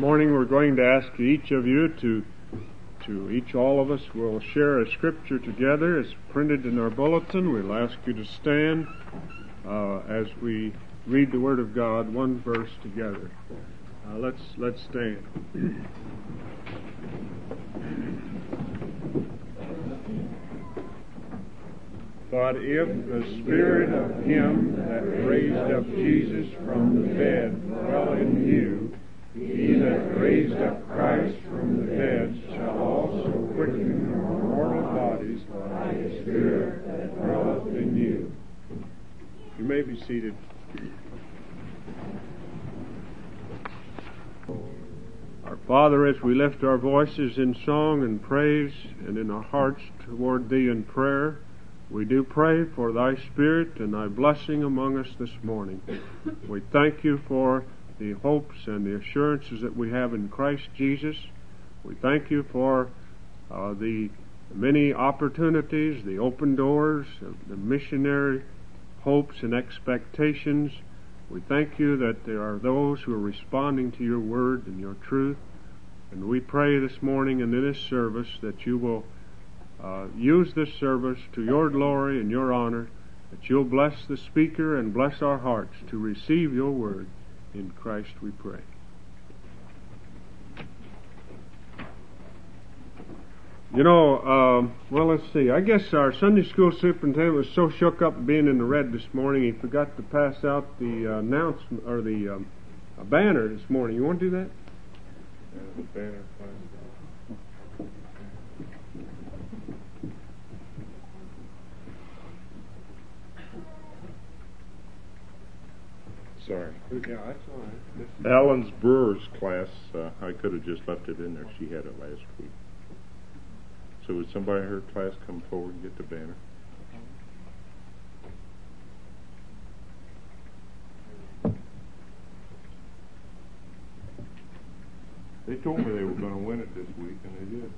morning we're going to ask each of you all of us will share a scripture together. It's printed in our bulletin. We'll ask you to stand as we read the Word of God, one verse together. Let's stand. But if the Spirit of Him that raised up Jesus from the dead dwell in you, He that raised up Christ from the dead shall also quicken your mortal bodies by His Spirit that dwelleth in you. You may be seated. Our Father, as we lift our voices in song and praise and in our hearts toward Thee in prayer, we do pray for Thy Spirit and Thy blessing among us this morning. We thank You for the hopes and the assurances that we have in Christ Jesus. We thank You for the many opportunities, the open doors, the missionary hopes and expectations. We thank You that there are those who are responding to Your Word and Your truth. And we pray this morning and in this service that You will use this service to Your glory and Your honor, that You'll bless the speaker and bless our hearts to receive Your Word. In Christ we pray. Well, let's see. I guess our Sunday school superintendent was so shook up being in the red this morning, he forgot to pass out the announcement or the banner this morning. You want to do that? Yeah, the banner. Sorry. Yeah, that's all right. Alan's Brewer's class, I could have just left it in there. She had it last week. So would somebody in her class come forward and get the banner? They told me they were going to win it this week, and they did.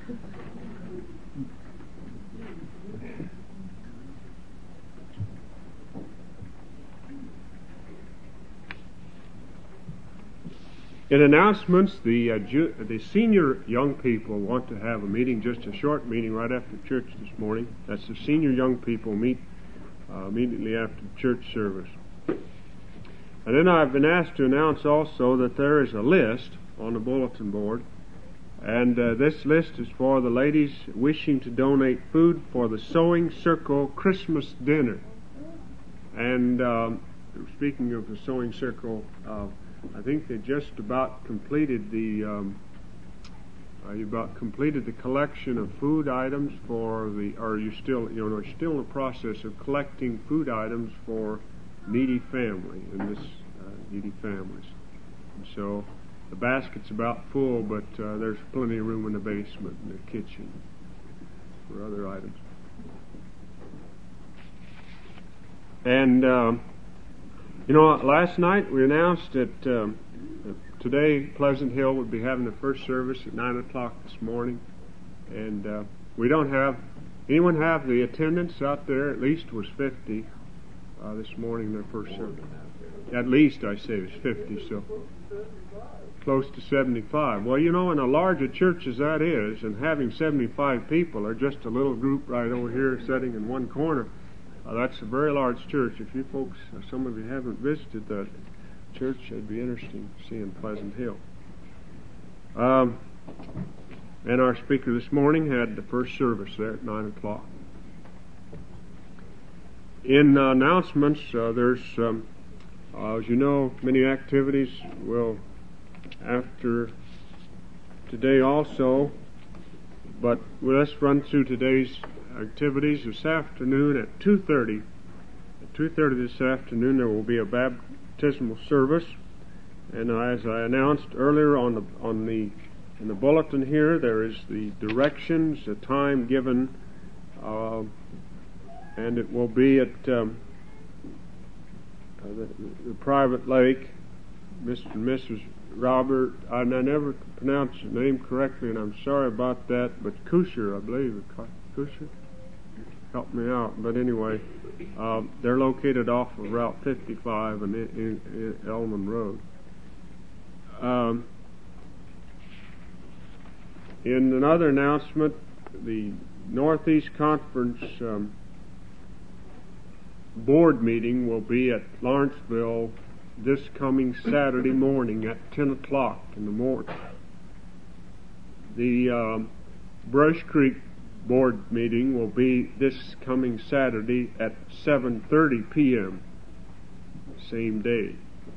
In announcements, the senior young people want to have a meeting, just a short meeting right after church this morning. That's the senior young people meet immediately after church service. And then I've been asked to announce also that there is a list on the bulletin board, and this list is for the ladies wishing to donate food for the Sewing Circle Christmas dinner. And speaking of the Sewing Circle, I think they just about completed the collection of food items for you're still in the process of collecting food items for needy families. And so the basket's about full, but there's plenty of room in the basement and the kitchen for other items. And last night we announced that today Pleasant Hill would be having the first service at 9 o'clock this morning. And we don't have... Anyone have the attendance out there? At least was 50 this morning, their first service. At least, I say, it was 50, so close to 75. Well, in a larger church as that is, and having 75 people, or just a little group right over here sitting in one corner, that's a very large church. If you folks, some of you haven't visited that church, it'd be interesting to see in Pleasant Hill. And our speaker this morning had the first service there at 9 o'clock. In announcements, there's, as you know, many activities will after today also, but let's run through today's activities. This afternoon at 2:30. At 2:30 this afternoon there will be a baptismal service, and as I announced earlier in the bulletin here, there is the directions, the time given, and it will be at the private lake. Mr. and Mrs. Robert, I never pronounced your name correctly, and I'm sorry about that, but Kusher, I believe, Kusher? Help me out. But anyway, they're located off of Route 55 and in Elman Road. In another announcement, the Northeast Conference board meeting will be at Lawrenceville this coming Saturday morning at 10 o'clock in the morning. The Brush Creek board meeting will be this coming Saturday at 7:30 p.m. same day.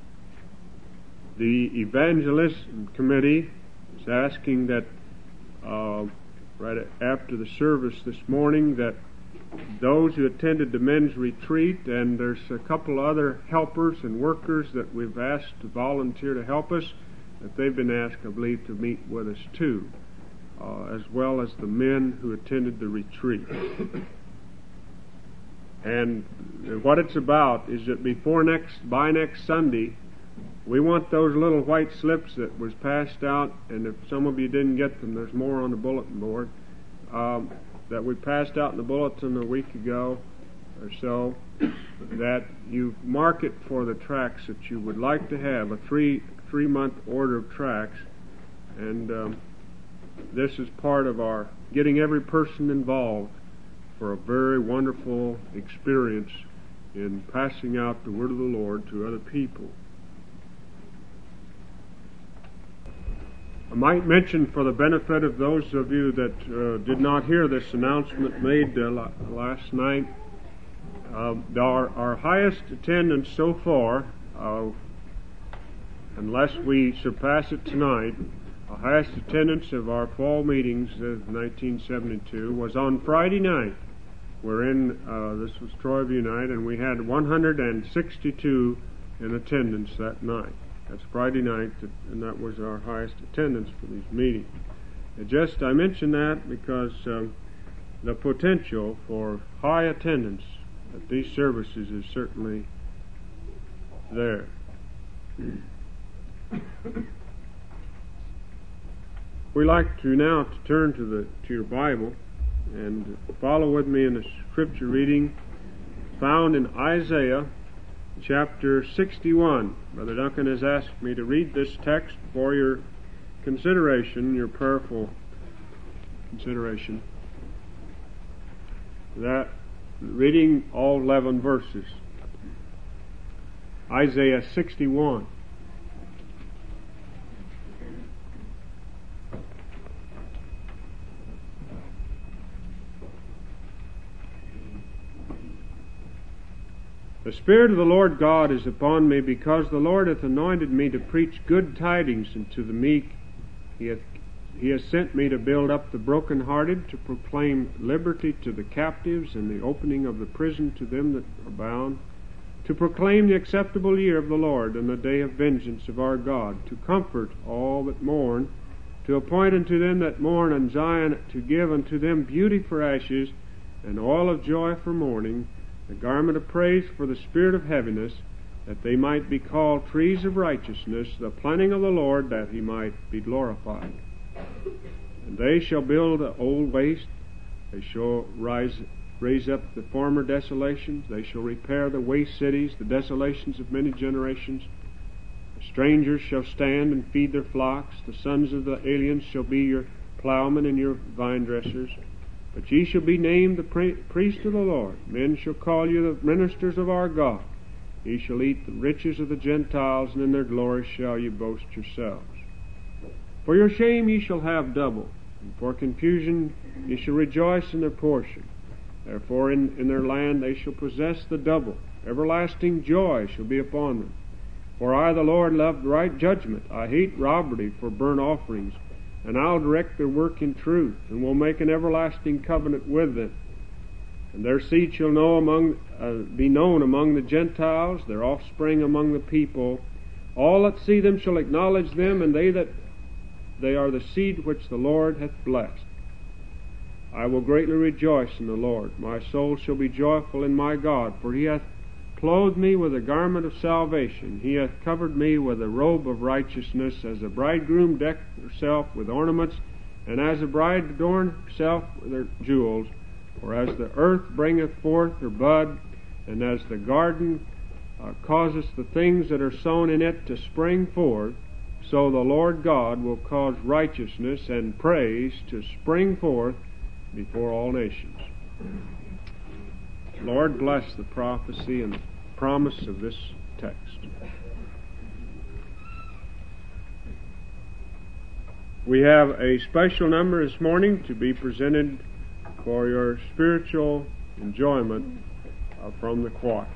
The Evangelist Committee is asking that right after the service this morning that those who attended the men's retreat, and there's a couple other helpers and workers that we've asked to volunteer to help us, that they've been asked, I believe, to meet with us too, as well as the men who attended the retreat. And what it's about is that by next Sunday, we want those little white slips that was passed out, and if some of you didn't get them, there's more on the bulletin board, that we passed out in the bulletin a week ago or so, that you mark it for the tracts that you would like to have, a three-month order of tracts, and this is part of our getting every person involved for a very wonderful experience in passing out the word of the Lord to other people. I might mention, for the benefit of those of you that did not hear this announcement made last night, our highest attendance so far, unless we surpass it tonight, our highest attendance of our fall meetings of 1972 was on Friday night. This was Troyview night, and we had 162 in attendance that night. That's Friday night, and that was our highest attendance for these meetings. I mention that because the potential for high attendance at these services is certainly there. We like to now turn to your Bible and follow with me in the scripture reading found in Isaiah chapter 61. Brother Duncan has asked me to read this text for your consideration, your prayerful consideration. That reading all 11 verses. Isaiah 61. The Spirit of the Lord God is upon me, because the Lord hath anointed me to preach good tidings unto the meek. He has sent me to build up the brokenhearted, to proclaim liberty to the captives, and the opening of the prison to them that are bound, to proclaim the acceptable year of the Lord, and the day of vengeance of our God, to comfort all that mourn, to appoint unto them that mourn in Zion, to give unto them beauty for ashes, and oil of joy for mourning, the garment of praise for the spirit of heaviness, that they might be called trees of righteousness, the planting of the Lord, that he might be glorified. And they shall build the old waste, they shall raise up the former desolations, they shall repair the waste cities, the desolations of many generations. The strangers shall stand and feed their flocks, the sons of the aliens shall be your plowmen and your vine dressers. But ye shall be named the priest of the Lord. Men shall call you the ministers of our God. Ye shall eat the riches of the Gentiles, and in their glory shall ye boast yourselves. For your shame ye shall have double, and for confusion ye shall rejoice in their portion. Therefore in their land they shall possess the double. Everlasting joy shall be upon them. For I, the Lord, love right judgment. I hate robbery for burnt offerings. And I'll direct their work in truth, and will make an everlasting covenant with them. And their seed shall be known among the Gentiles, their offspring among the people. All that see them shall acknowledge them, and they are the seed which the Lord hath blessed. I will greatly rejoice in the Lord. My soul shall be joyful in my God, for he hath clothed me with a garment of salvation. He hath covered me with a robe of righteousness, as a bridegroom decked herself with ornaments, and as a bride adorned herself with her jewels. For as the earth bringeth forth her bud, and as the garden causeth the things that are sown in it to spring forth, so the Lord God will cause righteousness and praise to spring forth before all nations. Lord, bless the prophecy and promise of this text. We have a special number this morning to be presented for your spiritual enjoyment from the choir.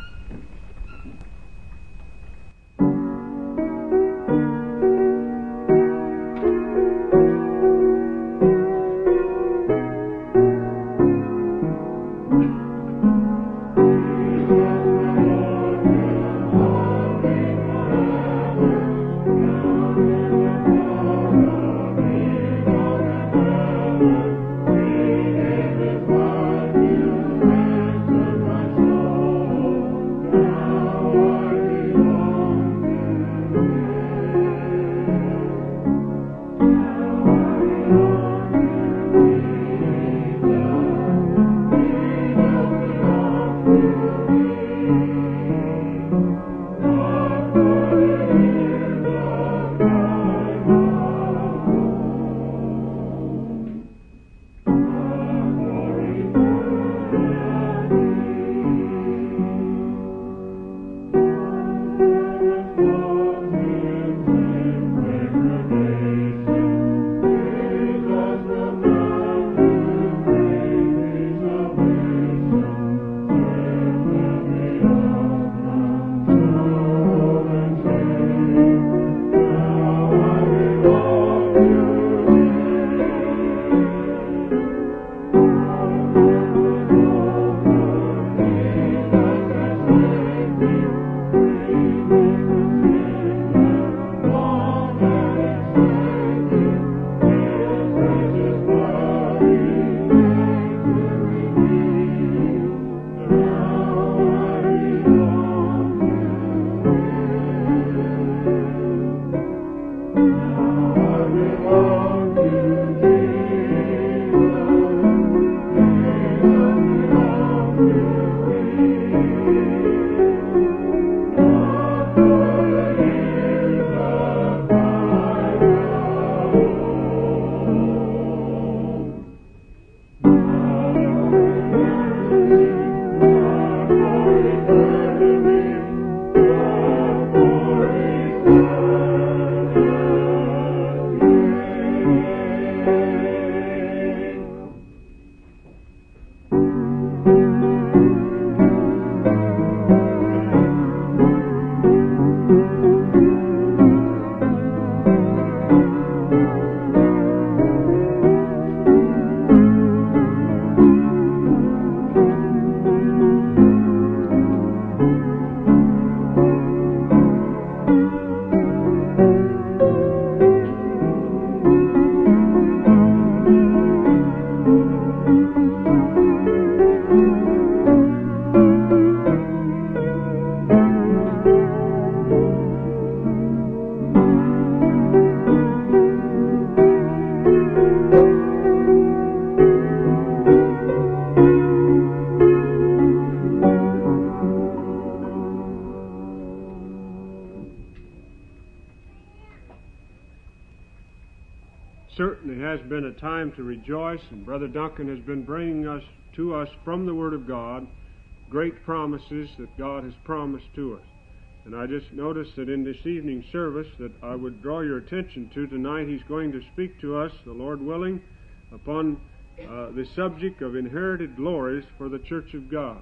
Certainly has been a time to rejoice, and Brother Duncan has been bringing to us from the Word of God great promises that God has promised to us. And I just noticed that in this evening service that I would draw your attention to tonight. He's going to speak to us, the Lord willing, upon the subject of inherited glories for the Church of God.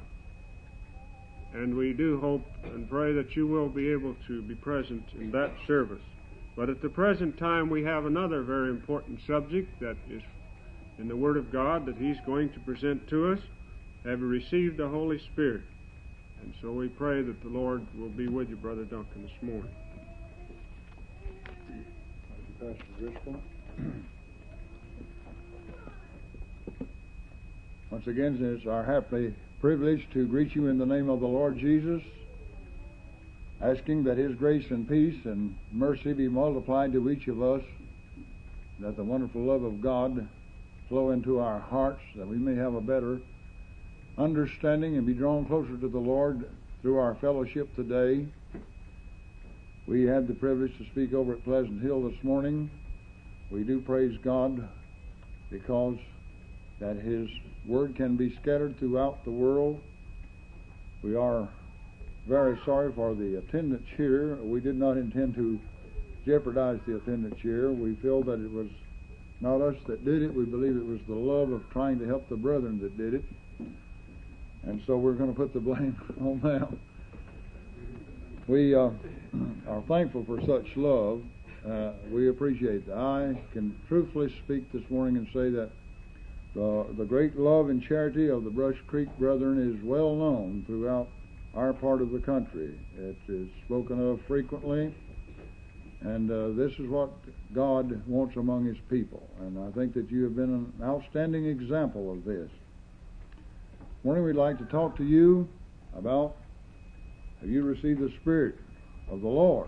And we do hope and pray that you will be able to be present in that service. But at the present time, we have another very important subject that is in the Word of God that he's going to present to us. Have you received the Holy Spirit? And so we pray that the Lord will be with you, Brother Duncan, this morning. Thank you, Pastor Driscoll. Once again, it's our happy privilege to greet you in the name of the Lord Jesus, asking that His grace and peace and mercy be multiplied to each of us, that the wonderful love of God flow into our hearts, that we may have a better understanding and be drawn closer to the Lord through our fellowship today. We had the privilege to speak over at Pleasant Hill this morning. We do praise God because that His Word can be scattered throughout the world. We are very sorry for the attendance here. We did not intend to jeopardize the attendance here. We feel that it was not us that did it. We believe it was the love of trying to help the brethren that did it. And so we're going to put the blame on them. We are thankful for such love. We appreciate that. I can truthfully speak this morning and say that the great love and charity of the Brush Creek Brethren is well known throughout our part of the country. It is spoken of frequently, and this is what God wants among His people. And I think that you have been an outstanding example of this. This morning we'd like to talk to you about, have you received the Spirit of the Lord?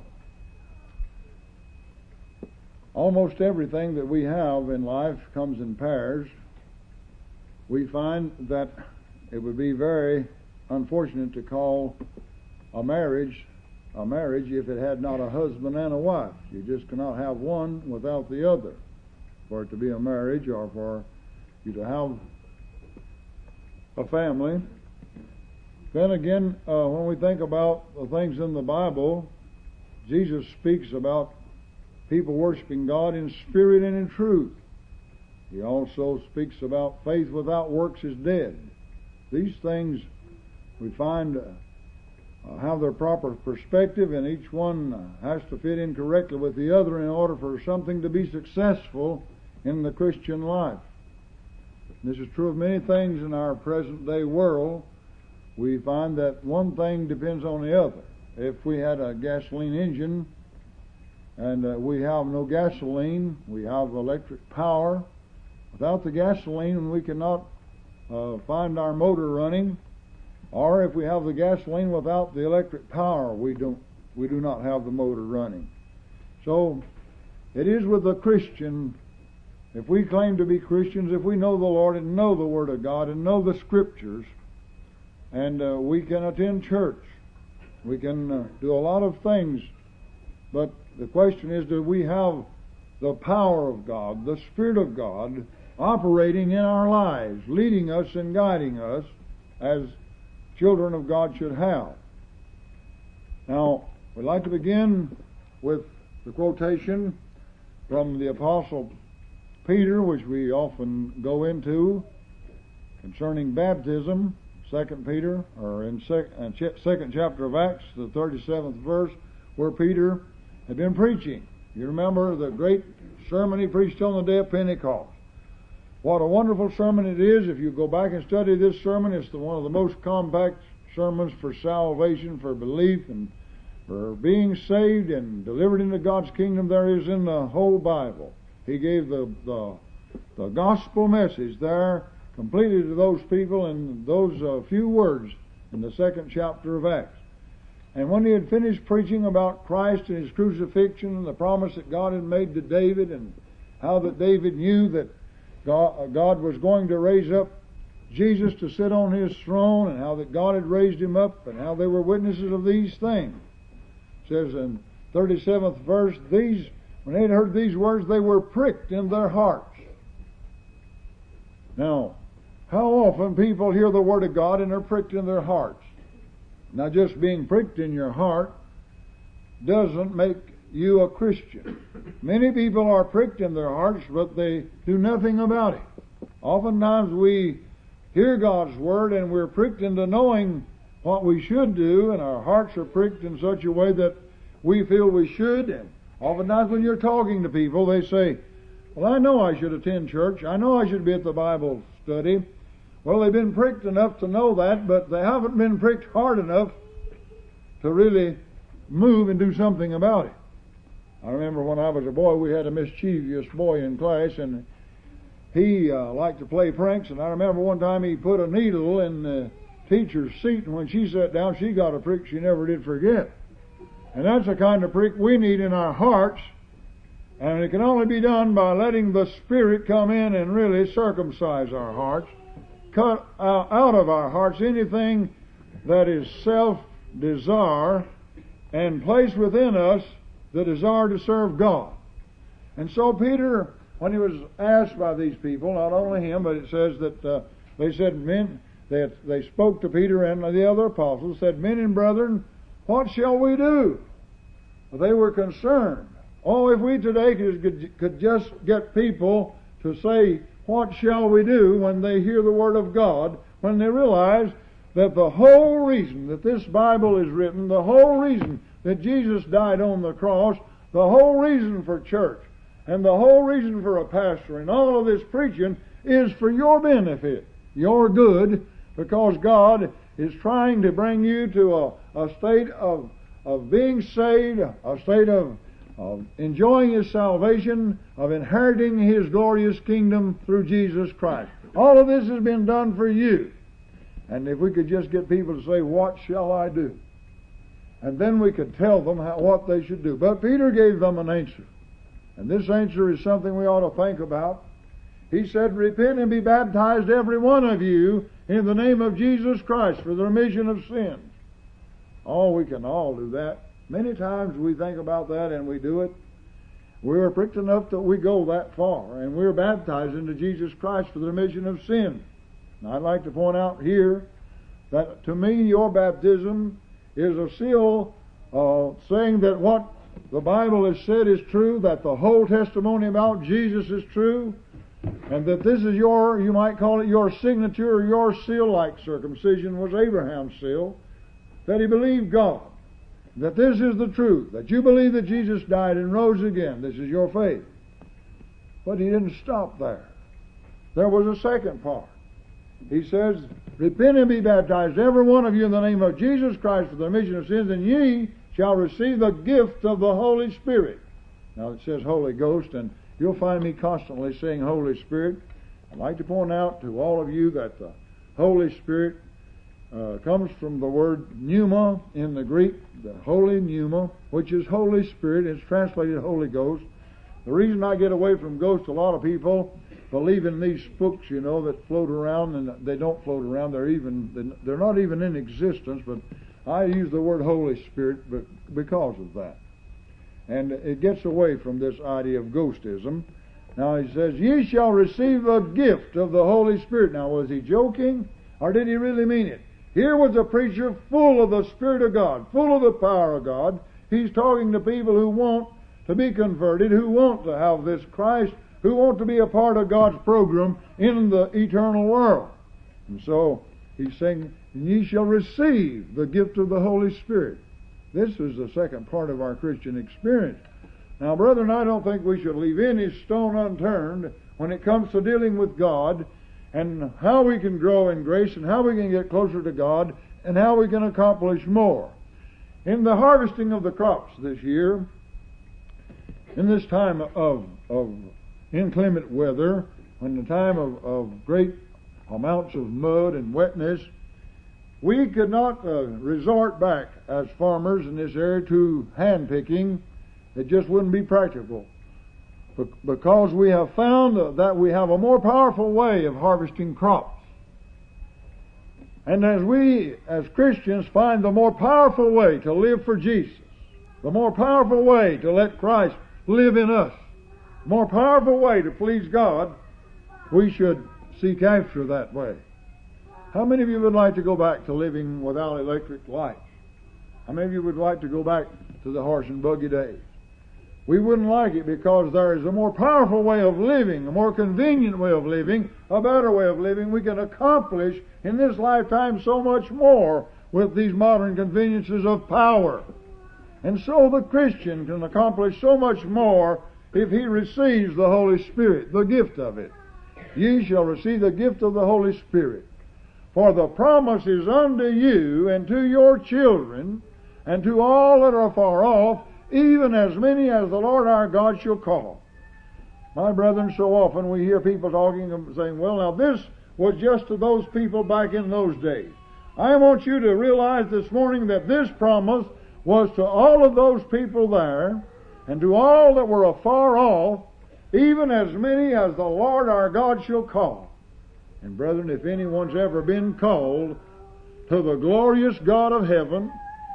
Almost everything that we have in life comes in pairs. We find that it would be very unfortunate to call a marriage if it had not a husband and a wife. You just cannot have one without the other for it to be a marriage, or for you to have a family. Then again, when we think about the things in the Bible, Jesus speaks about people worshiping God in spirit and in truth. He also speaks about faith without works is dead. These things we find have their proper perspective, and each one has to fit in correctly with the other in order for something to be successful in the Christian life. This is true of many things in our present day world. We find that one thing depends on the other. If we had a gasoline engine and we have no gasoline, we have electric power. Without the gasoline, we cannot find our motor running. Or if we have the gasoline without the electric power, we do not have the motor running. So it is with the Christian. If we claim to be Christians, if we know the Lord and know the Word of God and know the Scriptures, and we can attend church, we can do a lot of things, but the question is, do we have the power of God, the Spirit of God, operating in our lives, leading us and guiding us as children of God should have? Now, we'd like to begin with the quotation from the Apostle Peter, which we often go into, concerning baptism, 2 Peter, or in second chapter of Acts, the 37th verse, where Peter had been preaching. You remember the great sermon he preached on the day of Pentecost. What a wonderful sermon it is. If you go back and study this sermon, it's one of the most compact sermons for salvation, for belief, and for being saved and delivered into God's kingdom there is in the whole Bible. He gave the gospel message there completely to those people in those few words in the second chapter of Acts. And when he had finished preaching about Christ and His crucifixion and the promise that God had made to David, and how that David knew that God was going to raise up Jesus to sit on His throne, and how that God had raised Him up, and how they were witnesses of these things. It says in 37th verse, when they had heard these words, they were pricked in their hearts. Now, how often people hear the Word of God and are pricked in their hearts? Now, just being pricked in your heart doesn't make you a Christian. Many people are pricked in their hearts, but they do nothing about it. Oftentimes we hear God's Word and we're pricked into knowing what we should do, and our hearts are pricked in such a way that we feel we should. And oftentimes when you're talking to people, they say, well, I know I should attend church. I know I should be at the Bible study. Well, they've been pricked enough to know that, but they haven't been pricked hard enough to really move and do something about it. I remember when I was a boy, we had a mischievous boy in class, and he liked to play pranks, and I remember one time he put a needle in the teacher's seat, and when she sat down, she got a prick she never did forget. And that's the kind of prick we need in our hearts, and it can only be done by letting the Spirit come in and really circumcise our hearts, cut out of our hearts anything that is self-desire, and place within us the desire to serve God. And so Peter, when he was asked by these people, not only him, but it says that they said, men, that they spoke to Peter and the other apostles, said, "Men and brethren, what shall we do?" They were concerned. Oh, if we today could just get people to say, "What shall we do?" when they hear the Word of God, when they realize that the whole reason that this Bible is written, the whole reason that Jesus died on the cross, the whole reason for church, and the whole reason for a pastor, and all of this preaching is for your benefit, your good, because God is trying to bring you to a state of being saved, a state of enjoying His salvation, of inheriting His glorious kingdom through Jesus Christ. All of this has been done for you. And if we could just get people to say, "What shall I do?" And then we could tell them what they should do. But Peter gave them an answer. And this answer is something we ought to think about. He said, "Repent and be baptized, every one of you, in the name of Jesus Christ for the remission of sins." Oh, we can all do that. Many times we think about that and we do it. We're pricked enough that we go that far, and we're baptized into Jesus Christ for the remission of sins. Now, I'd like to point out here that to me your baptism is a seal saying that what the Bible has said is true, that the whole testimony about Jesus is true, and that this is your, you might call it your signature or your seal, like circumcision was Abraham's seal, that he believed God, that this is the truth, that you believe that Jesus died and rose again. This is your faith. But he didn't stop there. There was a second part. He says, "Repent and be baptized, every one of you, in the name of Jesus Christ for the remission of sins, and ye shall receive the gift of the Holy Spirit." Now it says Holy Ghost, and you'll find me constantly saying Holy Spirit. I'd like to point out to all of you that the Holy Spirit comes from the word pneuma in the Greek, the holy pneuma, which is Holy Spirit. It's translated Holy Ghost. The reason I get away from ghosts, a lot of people believe in these spooks, you know, that float around, and they don't float around. They're not even in existence, but I use the word Holy Spirit because of that. And it gets away from this idea of ghostism. Now he says, "Ye shall receive the gift of the Holy Spirit." Now, was he joking, or did he really mean it? Here was a preacher full of the Spirit of God, full of the power of God. He's talking to people who want to be converted, who want to have this Christ, who want to be a part of God's program in the eternal world. And so he's saying, "Ye shall receive the gift of the Holy Spirit." This is the second part of our Christian experience. Now, brethren, I don't think we should leave any stone unturned when it comes to dealing with God and how we can grow in grace and how we can get closer to God and how we can accomplish more. In the harvesting of the crops this year, in this time of inclement weather, in the time of great amounts of mud and wetness, we could not resort back as farmers in this area to hand picking. It just wouldn't be practical, because we have found that we have a more powerful way of harvesting crops. And as we, as Christians, find the more powerful way to live for Jesus, the more powerful way to let Christ live in us, the more powerful way to please God, we should seek after that way. How many of you would like to go back to living without electric lights? How many of you would like to go back to the horse and buggy days? We wouldn't like it, because there is a more powerful way of living, a more convenient way of living, a better way of living. We can accomplish in this lifetime so much more with these modern conveniences of power. And so the Christian can accomplish so much more if he receives the Holy Spirit, the gift of it. Ye shall receive the gift of the Holy Spirit. For the promise is unto you and to your children and to all that are far off, even as many as the Lord our God shall call. My brethren, so often we hear people talking and saying, "Well, now this was just to those people back in those days." I want you to realize this morning that this promise was to all of those people there, and to all that were afar off, even as many as the Lord our God shall call. And brethren, if anyone's ever been called to the glorious God of heaven,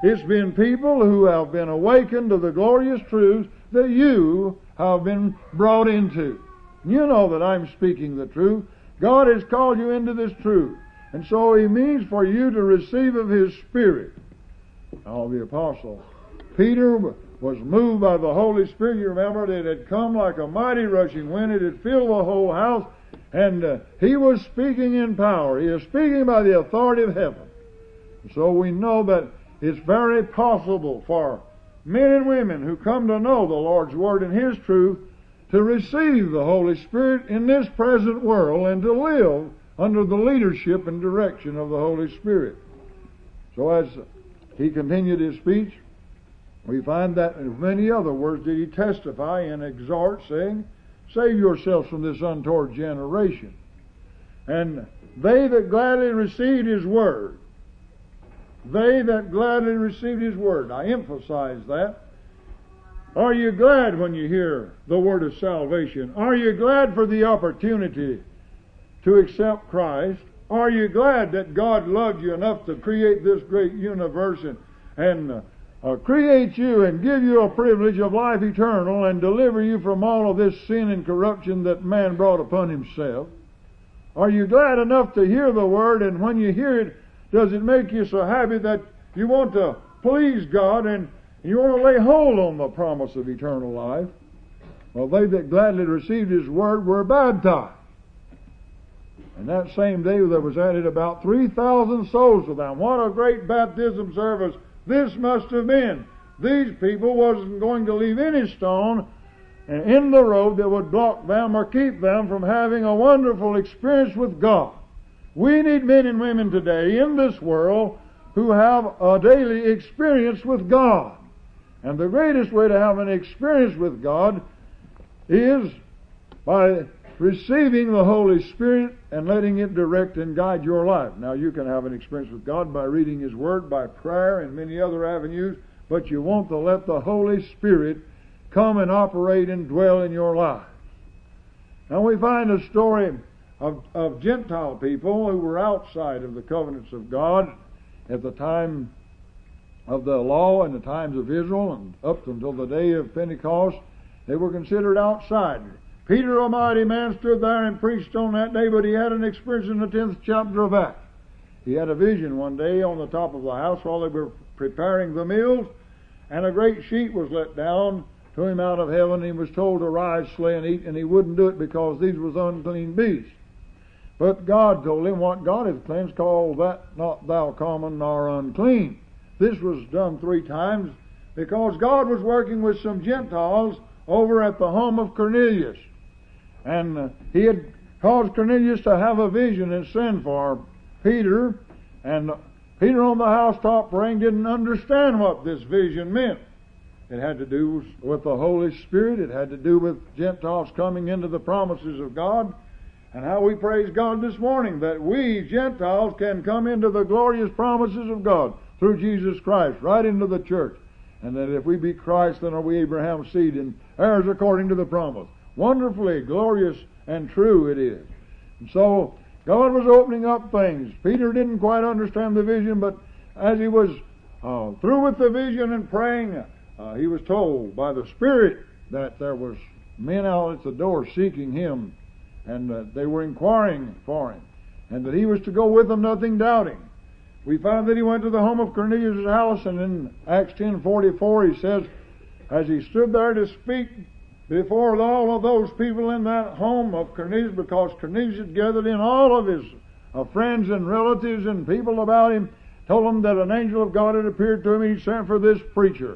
It's been people who have been awakened to the glorious truths that you have been brought into. You know that I'm speaking the truth. God has called you into this truth. And so He means for you to receive of His Spirit. Now the Apostle Peter was moved by the Holy Spirit. You remember that it had come like a mighty rushing wind. It had filled the whole house. And he was speaking in power. He was speaking by the authority of heaven. So we know that it's very possible for men and women who come to know the Lord's Word and His truth to receive the Holy Spirit in this present world and to live under the leadership and direction of the Holy Spirit. So as he continued his speech, we find that in many other words did he testify and exhort, saying, "Save yourselves from this untoward generation." And they that gladly received His Word, they that gladly received His Word. I emphasize that. Are you glad when you hear the Word of salvation? Are you glad for the opportunity to accept Christ? Are you glad that God loved you enough to create this great universe and create you and give you a privilege of life eternal and deliver you from all of this sin and corruption that man brought upon himself? Are you glad enough to hear the Word, and when you hear it, does it make you so happy that you want to please God and you want to lay hold on the promise of eternal life? Well, they that gladly received His Word were baptized. And that same day there was added about 3,000 souls to them. What a great baptism service this must have been. These people wasn't going to leave any stone in the road that would block them or keep them from having a wonderful experience with God. We need men and women today in this world who have a daily experience with God. And the greatest way to have an experience with God is by receiving the Holy Spirit and letting it direct and guide your life. Now, you can have an experience with God by reading His Word, by prayer, and many other avenues, but you want to let the Holy Spirit come and operate and dwell in your life. Now, we find a story of Gentile people who were outside of the covenants of God at the time of the law and the times of Israel, and up until the day of Pentecost, they were considered outsiders. Peter, a mighty man, stood there and preached on that day, but he had an experience in the 10th chapter of Acts. He had a vision one day on the top of the house while they were preparing the meals, and a great sheet was let down to him out of heaven. He was told to rise, slay, and eat, and he wouldn't do it because these was unclean beasts. But God told him, "What God hath cleansed, call that not thou common nor unclean." This was done 3 times because God was working with some Gentiles over at the home of Cornelius. And he had caused Cornelius to have a vision and send for Peter. And Peter on the housetop praying didn't understand what this vision meant. It had to do with the Holy Spirit. It had to do with Gentiles coming into the promises of God. And how we praise God this morning that we, Gentiles, can come into the glorious promises of God through Jesus Christ, right into the church. And that if we be Christ, then are we Abraham's seed and heirs according to the promise. Wonderfully glorious and true it is. And so God was opening up things. Peter didn't quite understand the vision, but as he was through with the vision and praying, he was told by the Spirit that there was men out at the door seeking him, and that they were inquiring for him, and that he was to go with them, nothing doubting. We find that he went to the home of Cornelius' house, and in Acts 10:44 he says, as he stood there to speak before all of those people in that home of Cornelius, because Cornelius had gathered in all of his friends and relatives and people about him, told them that an angel of God had appeared to him, and he sent for this preacher.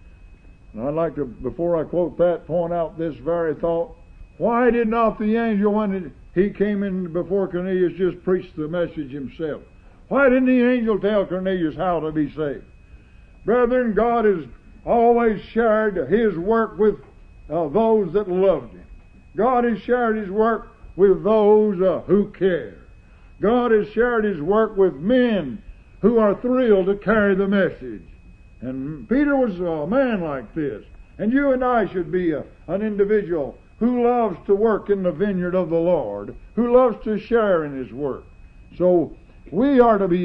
And I'd like to, before I quote that, point out this very thought. Why did not the angel, when he came in before Cornelius, just preach the message himself? Why didn't the angel tell Cornelius how to be saved? Brethren, God has always shared His work with those that loved Him. God has shared His work with those who care. God has shared His work with men who are thrilled to carry the message. And Peter was a man like this. And you and I should be an individual who loves to work in the vineyard of the Lord, who loves to share in His work. So we are to be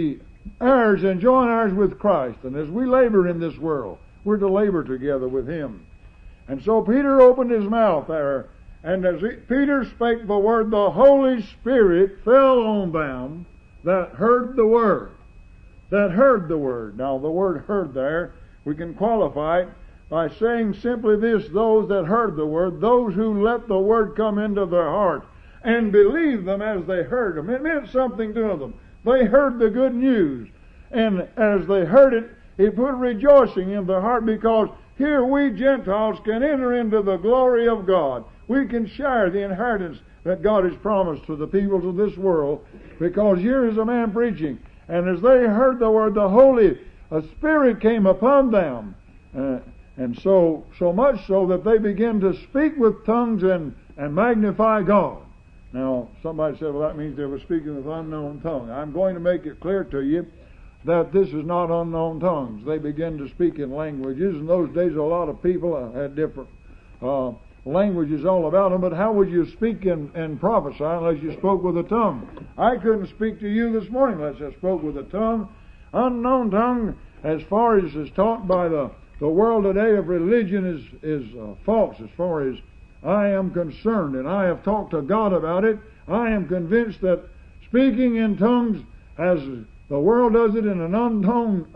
heirs and joint heirs with Christ. And as we labor in this world, we're to labor together with Him. And so Peter opened his mouth there, and as Peter spake the word, the Holy Spirit fell on them that heard the word. That heard the word. Now the word heard there, we can qualify it by saying simply this: those that heard the word, those who let the word come into their heart and believed them as they heard them. It meant something to them. They heard the good news, and as they heard it, it put rejoicing in their heart, because here we Gentiles can enter into the glory of God. We can share the inheritance that God has promised to the peoples of this world, because here is a man preaching. And as they heard the word, the Holy Spirit came upon them. And so much so that they began to speak with tongues and magnify God. Now, somebody said, well, that means they were speaking with unknown tongue. I'm going to make it clear to you that this is not unknown tongues. They began to speak in languages. In those days, a lot of people had different languages all about them, but how would you speak and prophesy unless you spoke with a tongue? I couldn't speak to you this morning unless I spoke with a tongue. Unknown tongue, as far as is taught by the world today of religion, is false as far as I am concerned, and I have talked to God about it. I am convinced that speaking in tongues, as the world does it in an unknown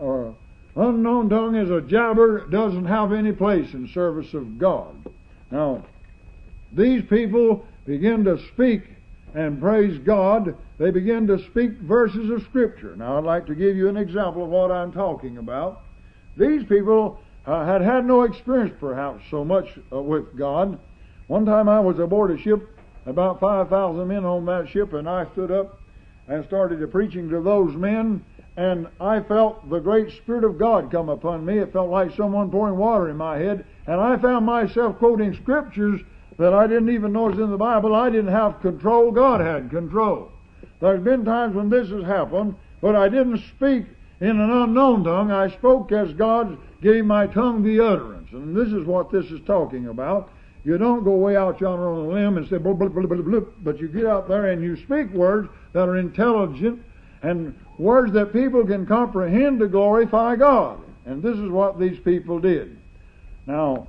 tongue as a jabber, doesn't have any place in service of God. Now, these people begin to speak and praise God. They begin to speak verses of Scripture. Now, I'd like to give you an example of what I'm talking about. These people had no experience, perhaps, so much with God. One time I was aboard a ship, about 5,000 men on that ship, and I stood up and started preaching to those men, and I felt the great Spirit of God come upon me. It felt like someone pouring water in my head, and I found myself quoting Scriptures that I didn't even know was in the Bible. I didn't have control. God had control. There's been times when this has happened, but I didn't speak in an unknown tongue. I spoke as God gave my tongue the utterance. And this is what this is talking about. You don't go way out yonder on a limb and say, blah, blah, blah, blah, blah, but you get out there and you speak words that are intelligent and words that people can comprehend to glorify God. And this is what these people did. Now,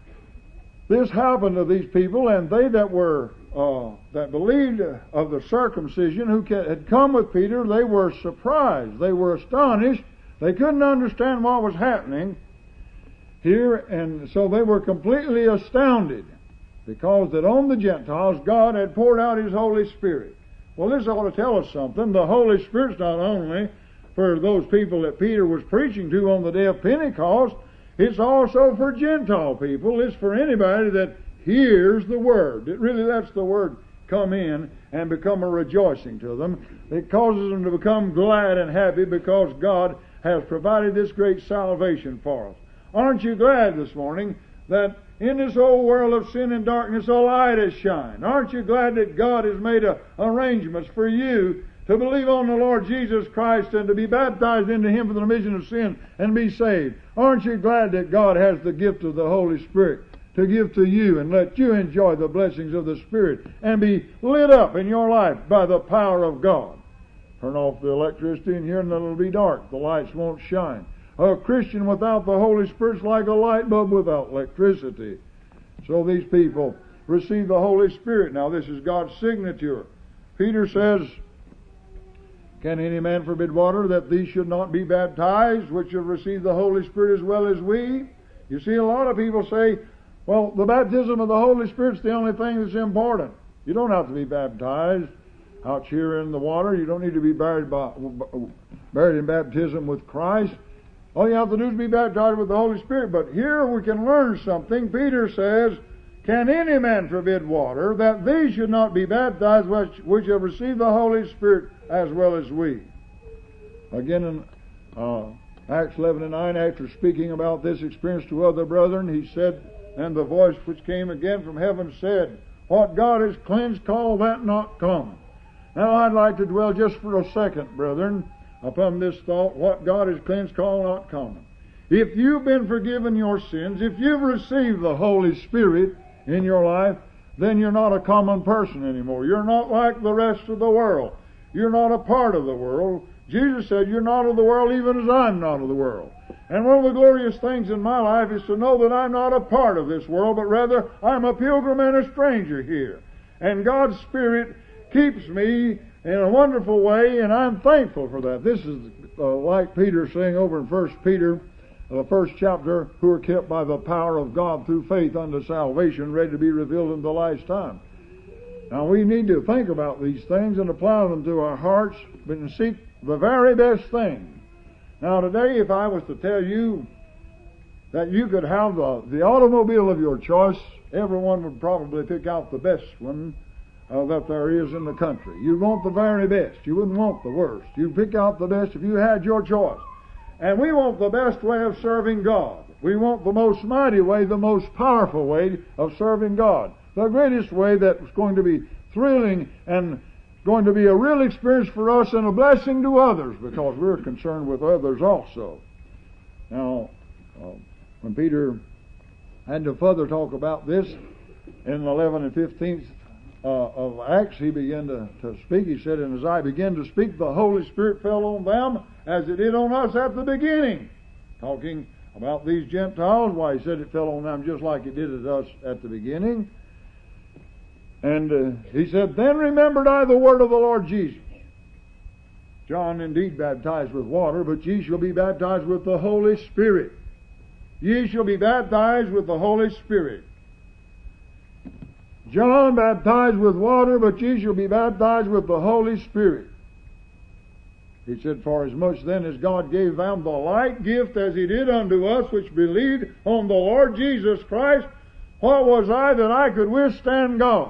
this happened to these people, and they that were that believed of the circumcision, who had come with Peter, they were surprised. They were astonished. They couldn't understand what was happening here, and so they were completely astounded, because that on the Gentiles God had poured out His Holy Spirit. Well, this ought to tell us something. The Holy Spirit's not only for those people that Peter was preaching to on the day of Pentecost, it's also for Gentile people. It's for anybody that hears the Word. It really lets the Word come in and become a rejoicing to them. It causes them to become glad and happy because God has provided this great salvation for us. Aren't you glad this morning that in this old world of sin and darkness a light has shined? Aren't you glad that God has made arrangements for you to believe on the Lord Jesus Christ and to be baptized into Him for the remission of sin and be saved? Aren't you glad that God has the gift of the Holy Spirit to give to you and let you enjoy the blessings of the Spirit and be lit up in your life by the power of God? Turn off the electricity in here and it'll be dark. The lights won't shine. A Christian without the Holy Spirit's like a light bulb without electricity. So these people receive the Holy Spirit. Now this is God's signature. Peter says, can any man forbid water that these should not be baptized, which have received the Holy Spirit as well as we? You see, a lot of people say, well, the baptism of the Holy Spirit's the only thing that's important. You don't have to be baptized out here in the water. You don't need to be buried in baptism with Christ. All you have to do is be baptized with the Holy Spirit. But here we can learn something. Peter says, can any man forbid water that these should not be baptized which have received the Holy Spirit as well as we? Again in Acts 11:9, after speaking about this experience to other brethren, he said, and the voice which came again from heaven said, what God has cleansed, call that not common. Now I'd like to dwell just for a second, brethren, upon this thought, what God has cleansed, call not common. If you've been forgiven your sins, if you've received the Holy Spirit in your life, then you're not a common person anymore. You're not like the rest of the world. You're not a part of the world. Jesus said, you're not of the world even as I'm not of the world. And one of the glorious things in my life is to know that I'm not a part of this world, but rather I'm a pilgrim and a stranger here. And God's Spirit keeps me in a wonderful way, and I'm thankful for that. This is like Peter saying over in 1 Peter, the first chapter, who are kept by the power of God through faith unto salvation, ready to be revealed in the last time. Now we need to think about these things and apply them to our hearts, but seek the very best thing. Now today, if I was to tell you that you could have the automobile of your choice, everyone would probably pick out the best one that there is in the country. You want the very best. You wouldn't want the worst. You'd pick out the best if you had your choice. And we want the best way of serving God. We want the most mighty way, the most powerful way of serving God. The greatest way that's going to be thrilling and going to be a real experience for us and a blessing to others, because we're concerned with others also. Now, when Peter had to further talk about this in 11 and 15th of Acts, he began to speak. He said, and as I began to speak, the Holy Spirit fell on them as it did on us at the beginning. Talking about these Gentiles, why, he said it fell on them just like it did at us at the beginning. And he said, then remembered I the word of the Lord Jesus. John indeed baptized with water, but ye shall be baptized with the Holy Spirit. Ye shall be baptized with the Holy Spirit. John baptized with water, but ye shall be baptized with the Holy Spirit. He said, for as much then as God gave them the like gift as He did unto us, which believed on the Lord Jesus Christ, what was I that I could withstand God?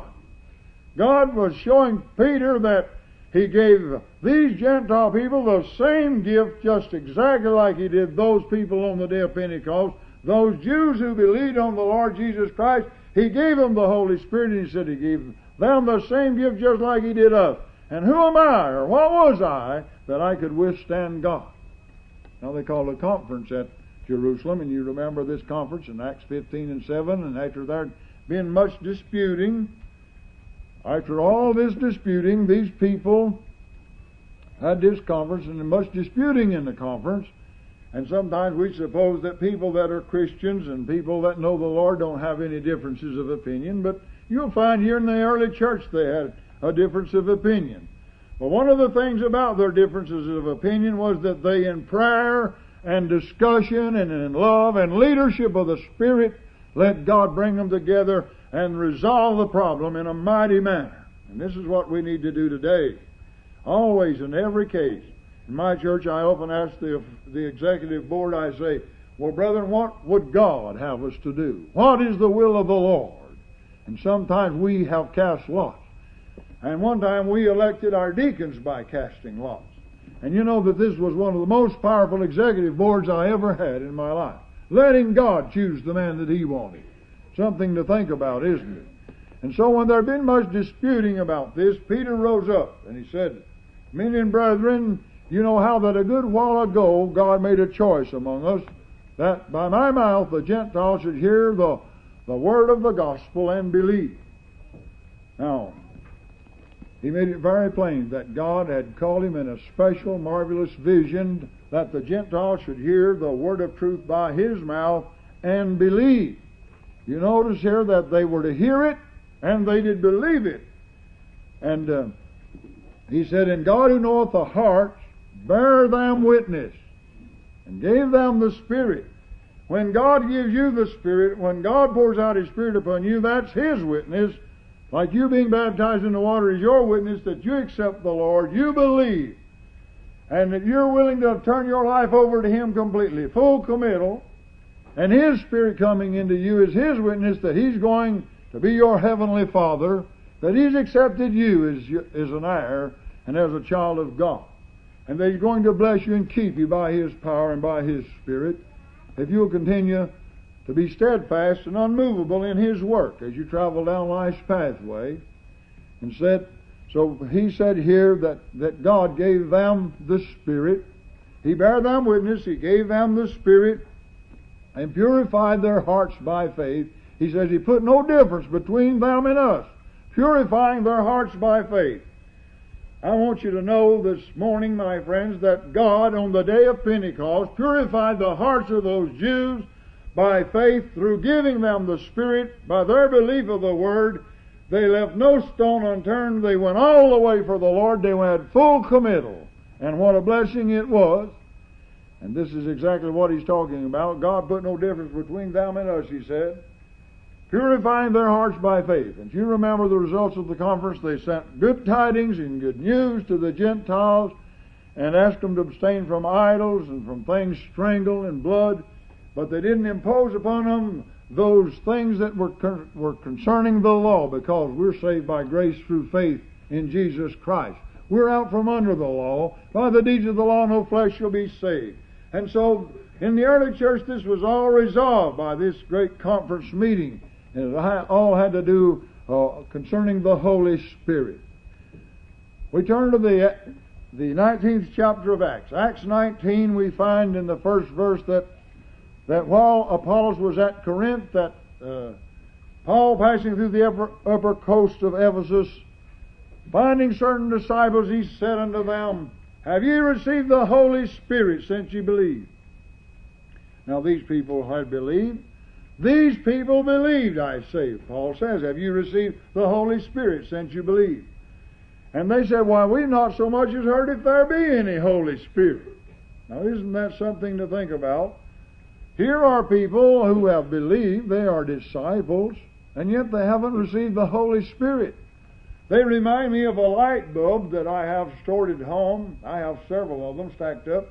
God was showing Peter that He gave these Gentile people the same gift just exactly like He did those people on the day of Pentecost. Those Jews who believed on the Lord Jesus Christ, He gave them the Holy Spirit, and He said He gave them the same gift just like He did us. And who am I, or what was I, that I could withstand God? Now they called a conference at Jerusalem, and you remember this conference in Acts 15 and 7, and after there being much disputing, after all this disputing, these people had this conference, and much disputing in the conference. And sometimes we suppose that people that are Christians and people that know the Lord don't have any differences of opinion, but you'll find here in the early church they had a difference of opinion. But one of the things about their differences of opinion was that they, in prayer and discussion and in love and leadership of the Spirit, let God bring them together and resolve the problem in a mighty manner. And this is what we need to do today. Always, in every case. In my church, I often ask the executive board, I say, well, brethren, what would God have us to do? What is the will of the Lord? And sometimes we have cast lots. And one time we elected our deacons by casting lots. And you know that this was one of the most powerful executive boards I ever had in my life. Letting God choose the man that He wanted. Something to think about, isn't it? And so when there had been much disputing about this, Peter rose up and he said, men and brethren, you know how that a good while ago God made a choice among us that by my mouth the Gentiles should hear the word of the gospel and believe. Now, he made it very plain that God had called him in a special, marvelous vision that the Gentiles should hear the word of truth by his mouth and believe. You notice here that they were to hear it and they did believe it. And he said, and God who knoweth the hearts, bear them witness, and gave them the Spirit. When God gives you the Spirit, when God pours out His Spirit upon you, that's His witness. Like you being baptized in the water is your witness that you accept the Lord, you believe, and that you're willing to turn your life over to Him completely, full committal, and His Spirit coming into you is His witness that He's going to be your Heavenly Father, that He's accepted you as an heir and as a child of God, and that He's going to bless you and keep you by His power and by His Spirit, if you'll continue to be steadfast and unmovable in His work as you travel down life's pathway. And so he said here that God gave them the Spirit. He bare them witness. He gave them the Spirit and purified their hearts by faith. He says He put no difference between them and us, purifying their hearts by faith. I want you to know this morning, my friends, that God on the day of Pentecost purified the hearts of those Jews by faith through giving them the Spirit, by their belief of the Word. They left no stone unturned. They went all the way for the Lord. They had full committal. And what a blessing it was. And this is exactly what he's talking about. God put no difference between them and us, he said, purifying their hearts by faith. And if you remember the results of the conference, they sent good tidings and good news to the Gentiles and asked them to abstain from idols and from things strangled and blood. But they didn't impose upon them those things that were concerning the law, because we're saved by grace through faith in Jesus Christ. We're out from under the law. By the deeds of the law no flesh shall be saved. And so in the early church this was all resolved by this great conference meeting. And it all had to do concerning the Holy Spirit. We turn to the 19th chapter of Acts. Acts 19, we find in the first verse that while Apollos was at Corinth, that Paul, passing through the upper coast of Ephesus, finding certain disciples, he said unto them, Have ye received the Holy Spirit since ye believed? Now these people had believed. These people believed, I say. Paul says, Have you received the Holy Spirit since you believed? And they said, Why, we've not so much as heard if there be any Holy Spirit. Now isn't that something to think about? Here are people who have believed, they are disciples, and yet they haven't received the Holy Spirit. They remind me of a light bulb that I have stored at home. I have several of them stacked up.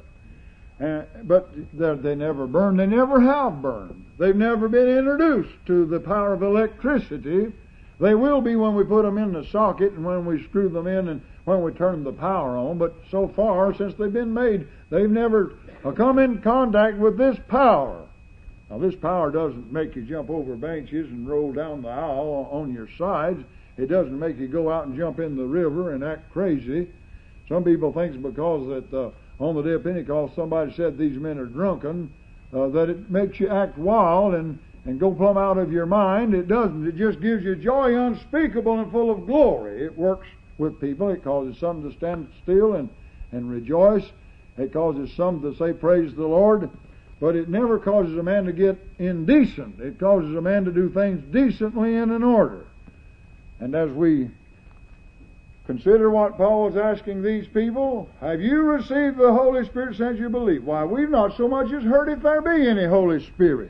But they never burn. They never have burned. They've never been introduced to the power of electricity. They will be when we put them in the socket and when we screw them in and when we turn the power on. But so far, since they've been made, they've never come in contact with this power. Now, this power doesn't make you jump over benches and roll down the aisle on your sides. It doesn't make you go out and jump in the river and act crazy. Some people think it's because that on the day of Pentecost somebody said these men are drunken, that it makes you act wild and go plumb out of your mind. It doesn't. It just gives you joy unspeakable and full of glory. It works with people. It causes some to stand still and rejoice. It causes some to say, Praise the Lord. But it never causes a man to get indecent. It causes a man to do things decently and in order. And as we consider what Paul was asking these people, Have you received the Holy Spirit since you believe? Why, we've not so much as heard if there be any Holy Spirit.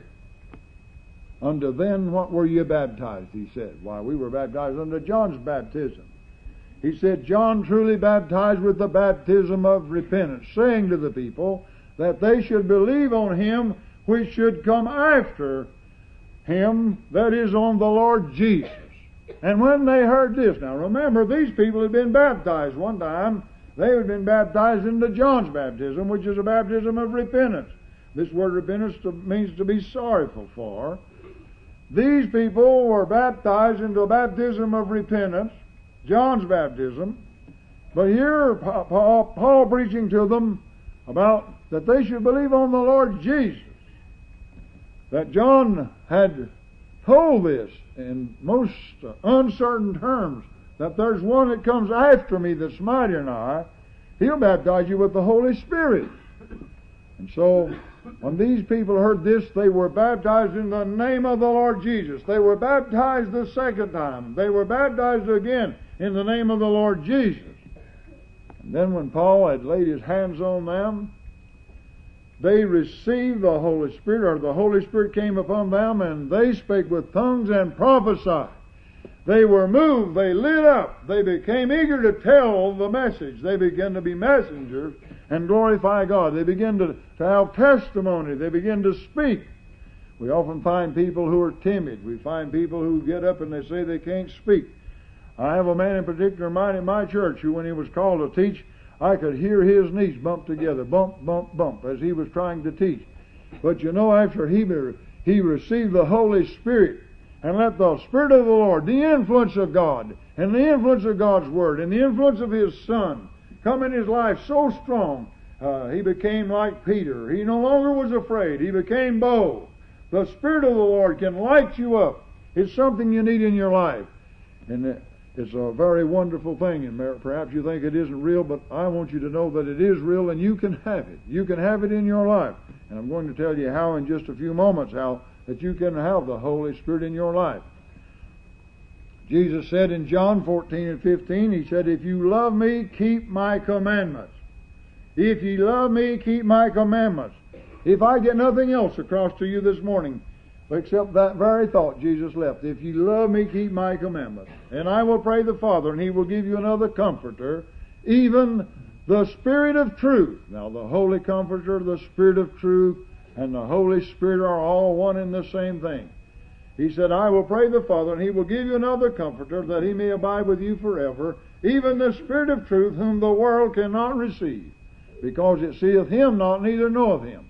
Unto then what were you baptized? He said. Why, we were baptized unto John's baptism. He said, John truly baptized with the baptism of repentance, saying to the people that they should believe on Him which should come after Him, that is, on the Lord Jesus. And when they heard this, now remember, these people had been baptized one time. They had been baptized into John's baptism, which is a baptism of repentance. This word repentance means to be sorrowful for. These people were baptized into a baptism of repentance, John's baptism. But here, Paul preaching to them about that they should believe on the Lord Jesus. That John had told this in most uncertain terms, that there's one that comes after me that's mightier than I. He'll baptize you with the Holy Spirit. And so, when these people heard this, they were baptized in the name of the Lord Jesus. They were baptized the second time. They were baptized again in the name of the Lord Jesus. And then when Paul had laid his hands on them, they received the Holy Spirit, or the Holy Spirit came upon them, and they spake with tongues and prophesied. They were moved, they lit up, they became eager to tell the message. They began to be messengers and glorify God. They began to have testimony. They began to speak. We often find people who are timid. We find people who get up and they say they can't speak. I have a man in particular mind in my church who, when he was called to teach, I could hear his knees bump together, bump, bump, bump, as he was trying to teach. But you know, after he received the Holy Spirit, and let the Spirit of the Lord, the influence of God, and the influence of God's Word, and the influence of His Son, come in his life so strong, he became like Peter. He no longer was afraid. He became bold. The Spirit of the Lord can light you up. It's something you need in your life. And It's a very wonderful thing, and perhaps you think it isn't real, but I want you to know that it is real, and you can have it. You can have it in your life. And I'm going to tell you how in just a few moments, how that you can have the Holy Spirit in your life. Jesus said in John 14 and 15, He said, "If you love me, keep my commandments." If ye love me, keep my commandments. If I get nothing else across to you this morning, except that very thought Jesus left. If you love me, keep my commandments. And I will pray the Father, and He will give you another Comforter, even the Spirit of truth. Now the Holy Comforter, the Spirit of truth, and the Holy Spirit are all one and the same thing. He said, I will pray the Father, and He will give you another Comforter, that He may abide with you forever, even the Spirit of truth, whom the world cannot receive, because it seeth Him not, neither knoweth Him.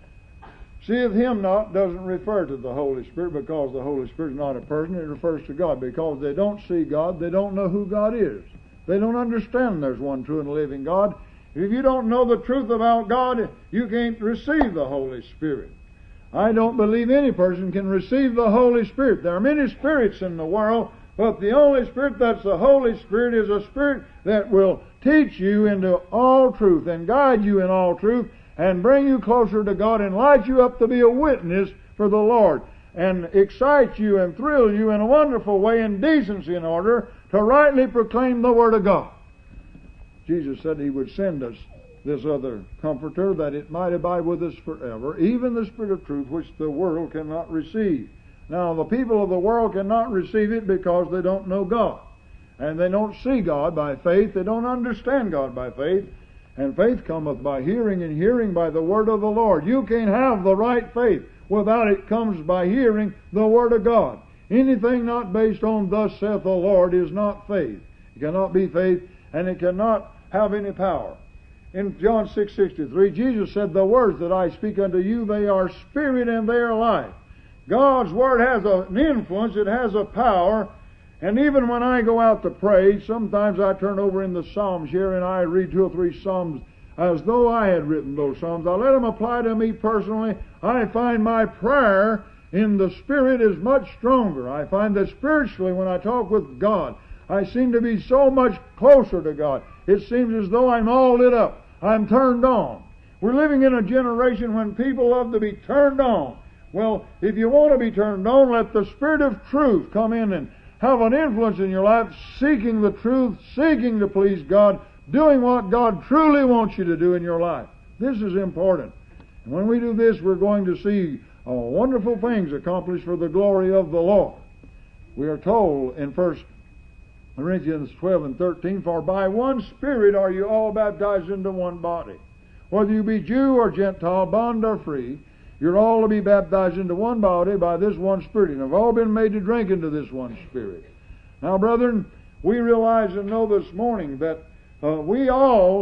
Seeth Him not doesn't refer to the Holy Spirit, because the Holy Spirit is not a person. It refers to God, because they don't see God. They don't know who God is. They don't understand there's one true and living God. If you don't know the truth about God, you can't receive the Holy Spirit. I don't believe any person can receive the Holy Spirit. There are many spirits in the world, but the only Spirit that's the Holy Spirit is a Spirit that will teach you into all truth and guide you in all truth and bring you closer to God and light you up to be a witness for the Lord and excite you and thrill you in a wonderful way in decency in order to rightly proclaim the Word of God. Jesus said He would send us this other Comforter, that it might abide with us forever, even the Spirit of truth, which the world cannot receive. Now, the people of the world cannot receive it because they don't know God. And they don't see God by faith. They don't understand God by faith. And faith cometh by hearing, and hearing by the Word of the Lord. You can't have the right faith without it comes by hearing the Word of God. Anything not based on thus saith the Lord is not faith. It cannot be faith, and it cannot have any power. In John 6:63, Jesus said, the words that I speak unto you, they are spirit and they are life. God's Word has an influence, it has a power, and even when I go out to pray, sometimes I turn over in the Psalms here and I read 2 or 3 Psalms as though I had written those Psalms. I let them apply to me personally. I find my prayer in the Spirit is much stronger. I find that spiritually when I talk with God, I seem to be so much closer to God. It seems as though I'm all lit up. I'm turned on. We're living in a generation when people love to be turned on. Well, if you want to be turned on, let the Spirit of truth come in and have an influence in your life, seeking the truth, seeking to please God, doing what God truly wants you to do in your life. This is important. And when we do this, we're going to see wonderful things accomplished for the glory of the Lord. We are told in 1 Corinthians 12 and 13, for by one Spirit are you all baptized into one body. Whether you be Jew or Gentile, bond or free, you're all to be baptized into one body by this one Spirit, and have all been made to drink into this one Spirit. Now, brethren, we realize and know this morning that we all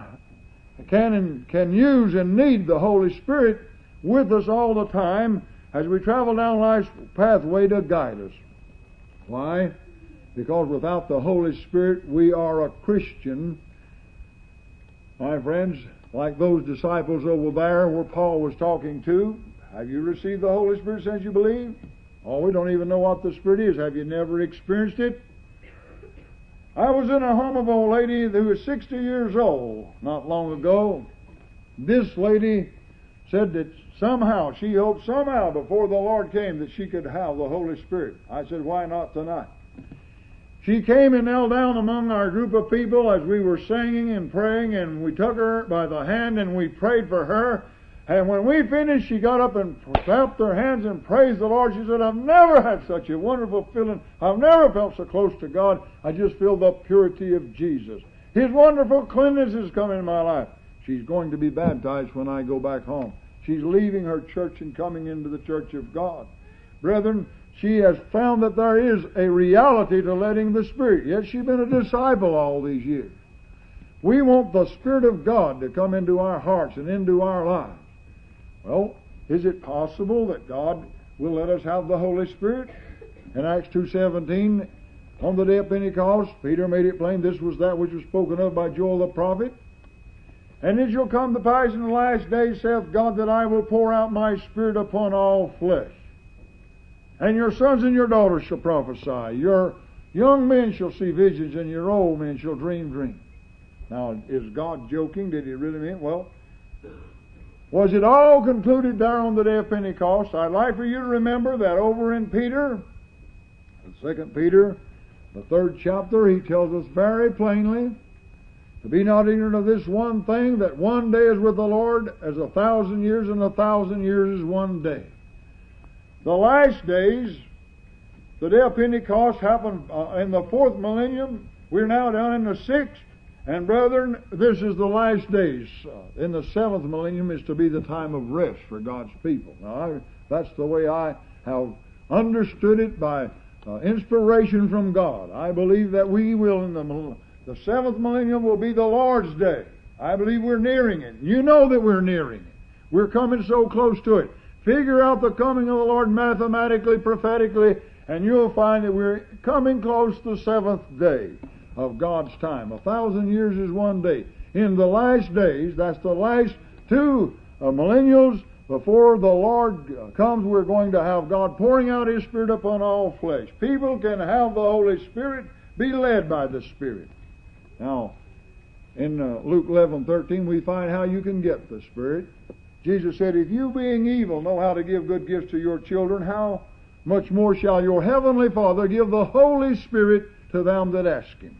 can use and need the Holy Spirit with us all the time as we travel down life's pathway to guide us. Why? Because without the Holy Spirit, we are a Christian, my friends, like those disciples over there where Paul was talking to. Have you received the Holy Spirit since you believe? Oh, we don't even know what the Spirit is. Have you never experienced it? I was in a home of an old lady who was 60 years old not long ago. This lady said that somehow, she hoped somehow before the Lord came that she could have the Holy Spirit. I said, why not tonight? She came and knelt down among our group of people as we were singing and praying, and we took her by the hand and we prayed for her. And when we finished, she got up and clapped her hands and praised the Lord. She said, I've never had such a wonderful feeling. I've never felt so close to God. I just feel the purity of Jesus. His wonderful cleanness has come in my life. She's going to be baptized when I go back home. She's leaving her church and coming into the church of God. Brethren, she has found that there is a reality to letting the Spirit. Yet she's been a disciple all these years. We want the Spirit of God to come into our hearts and into our lives. Well, is it possible that God will let us have the Holy Spirit? In Acts 2:17, on the day of Pentecost, Peter made it plain this was that which was spoken of by Joel the prophet. And it shall come to pass in the last days, saith God, that I will pour out my Spirit upon all flesh. And your sons and your daughters shall prophesy. Your Young men shall see visions, and your old men shall dream dreams. Now, is God joking? Did He really mean it? Well, was it all concluded there on the day of Pentecost? I'd like for you to remember that over in Peter, in 2 Peter, the 3rd chapter, he tells us very plainly, to be not ignorant of this one thing, that one day is with the Lord as 1,000 years, and 1,000 years is one day. The last days, the day of Pentecost happened in the 4th millennium. We're now down in the 6th. And brethren, this is the last days. In the 7th millennium is to be the time of rest for God's people. Now, that's the way I have understood it by inspiration from God. I believe that we will, in the 7th millennium will be the Lord's day. I believe we're nearing it. You know that we're nearing it. We're coming so close to it. Figure out the coming of the Lord mathematically, prophetically, and you'll find that we're coming close to the 7th day of God's time. 1,000 years is one day. In the last days, that's the last 2 millennials before the Lord comes, we're going to have God pouring out His Spirit upon all flesh. People can have the Holy Spirit, be led by the Spirit. Now, in Luke 11:13, we find how you can get the Spirit. Jesus said, if you being evil know how to give good gifts to your children, how much more shall your heavenly Father give the Holy Spirit to them that ask Him.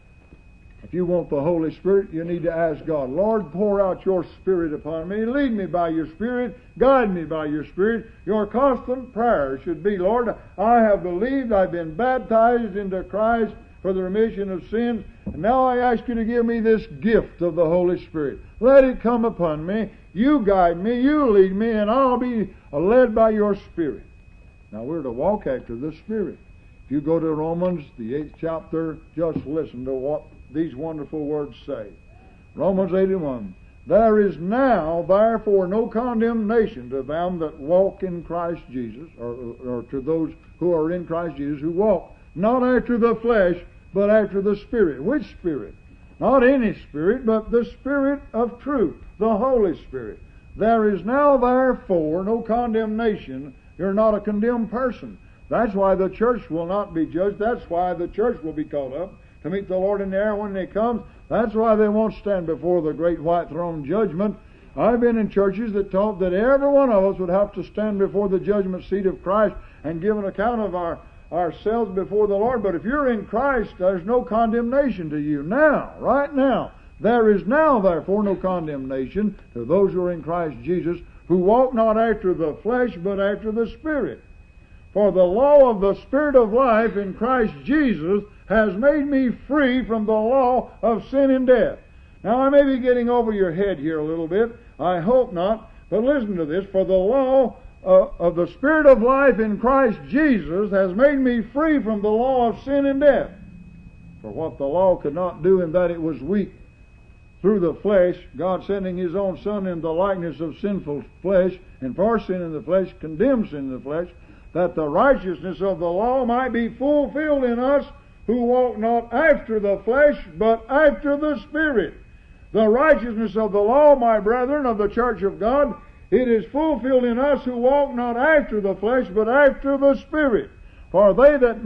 If you want the Holy Spirit, you need to ask God, Lord, pour out your Spirit upon me. Lead me by your Spirit. Guide me by your Spirit. Your constant prayer should be, Lord, I have believed, I've been baptized into Christ for the remission of sins, and now I ask you to give me this gift of the Holy Spirit. Let it come upon me. You guide me, you lead me, and I'll be led by your Spirit. Now we're to walk after the Spirit. If you go to Romans, the 8th chapter, just listen to what these wonderful words say. Romans 8:1. There is now, therefore, no condemnation to them that walk in Christ Jesus, or to those who are in Christ Jesus, who walk not after the flesh, but after the Spirit. Which Spirit? Not any Spirit, but the Spirit of truth, the Holy Spirit. There is now, therefore, no condemnation. You're not a condemned person. That's why the church will not be judged. That's why the church will be caught up to meet the Lord in the air when He comes. That's why they won't stand before the great white throne judgment. I've been in churches that taught that every one of us would have to stand before the judgment seat of Christ and give an account of ourselves before the Lord. But if you're in Christ, there's no condemnation to you now, right now. There is now, therefore, no condemnation to those who are in Christ Jesus, who walk not after the flesh, but after the Spirit. For the law of the Spirit of life in Christ Jesus has made me free from the law of sin and death. Now, I may be getting over your head here a little bit. I hope not. But listen to this. For the law of the Spirit of life in Christ Jesus has made me free from the law of sin and death. For what the law could not do in that it was weak through the flesh, God sending His own Son in the likeness of sinful flesh, and for sin in the flesh, condemned sin in the flesh, that the righteousness of the law might be fulfilled in us who walk not after the flesh, but after the Spirit. The righteousness of the law, my brethren, of the church of God, it is fulfilled in us who walk not after the flesh, but after the Spirit. For they that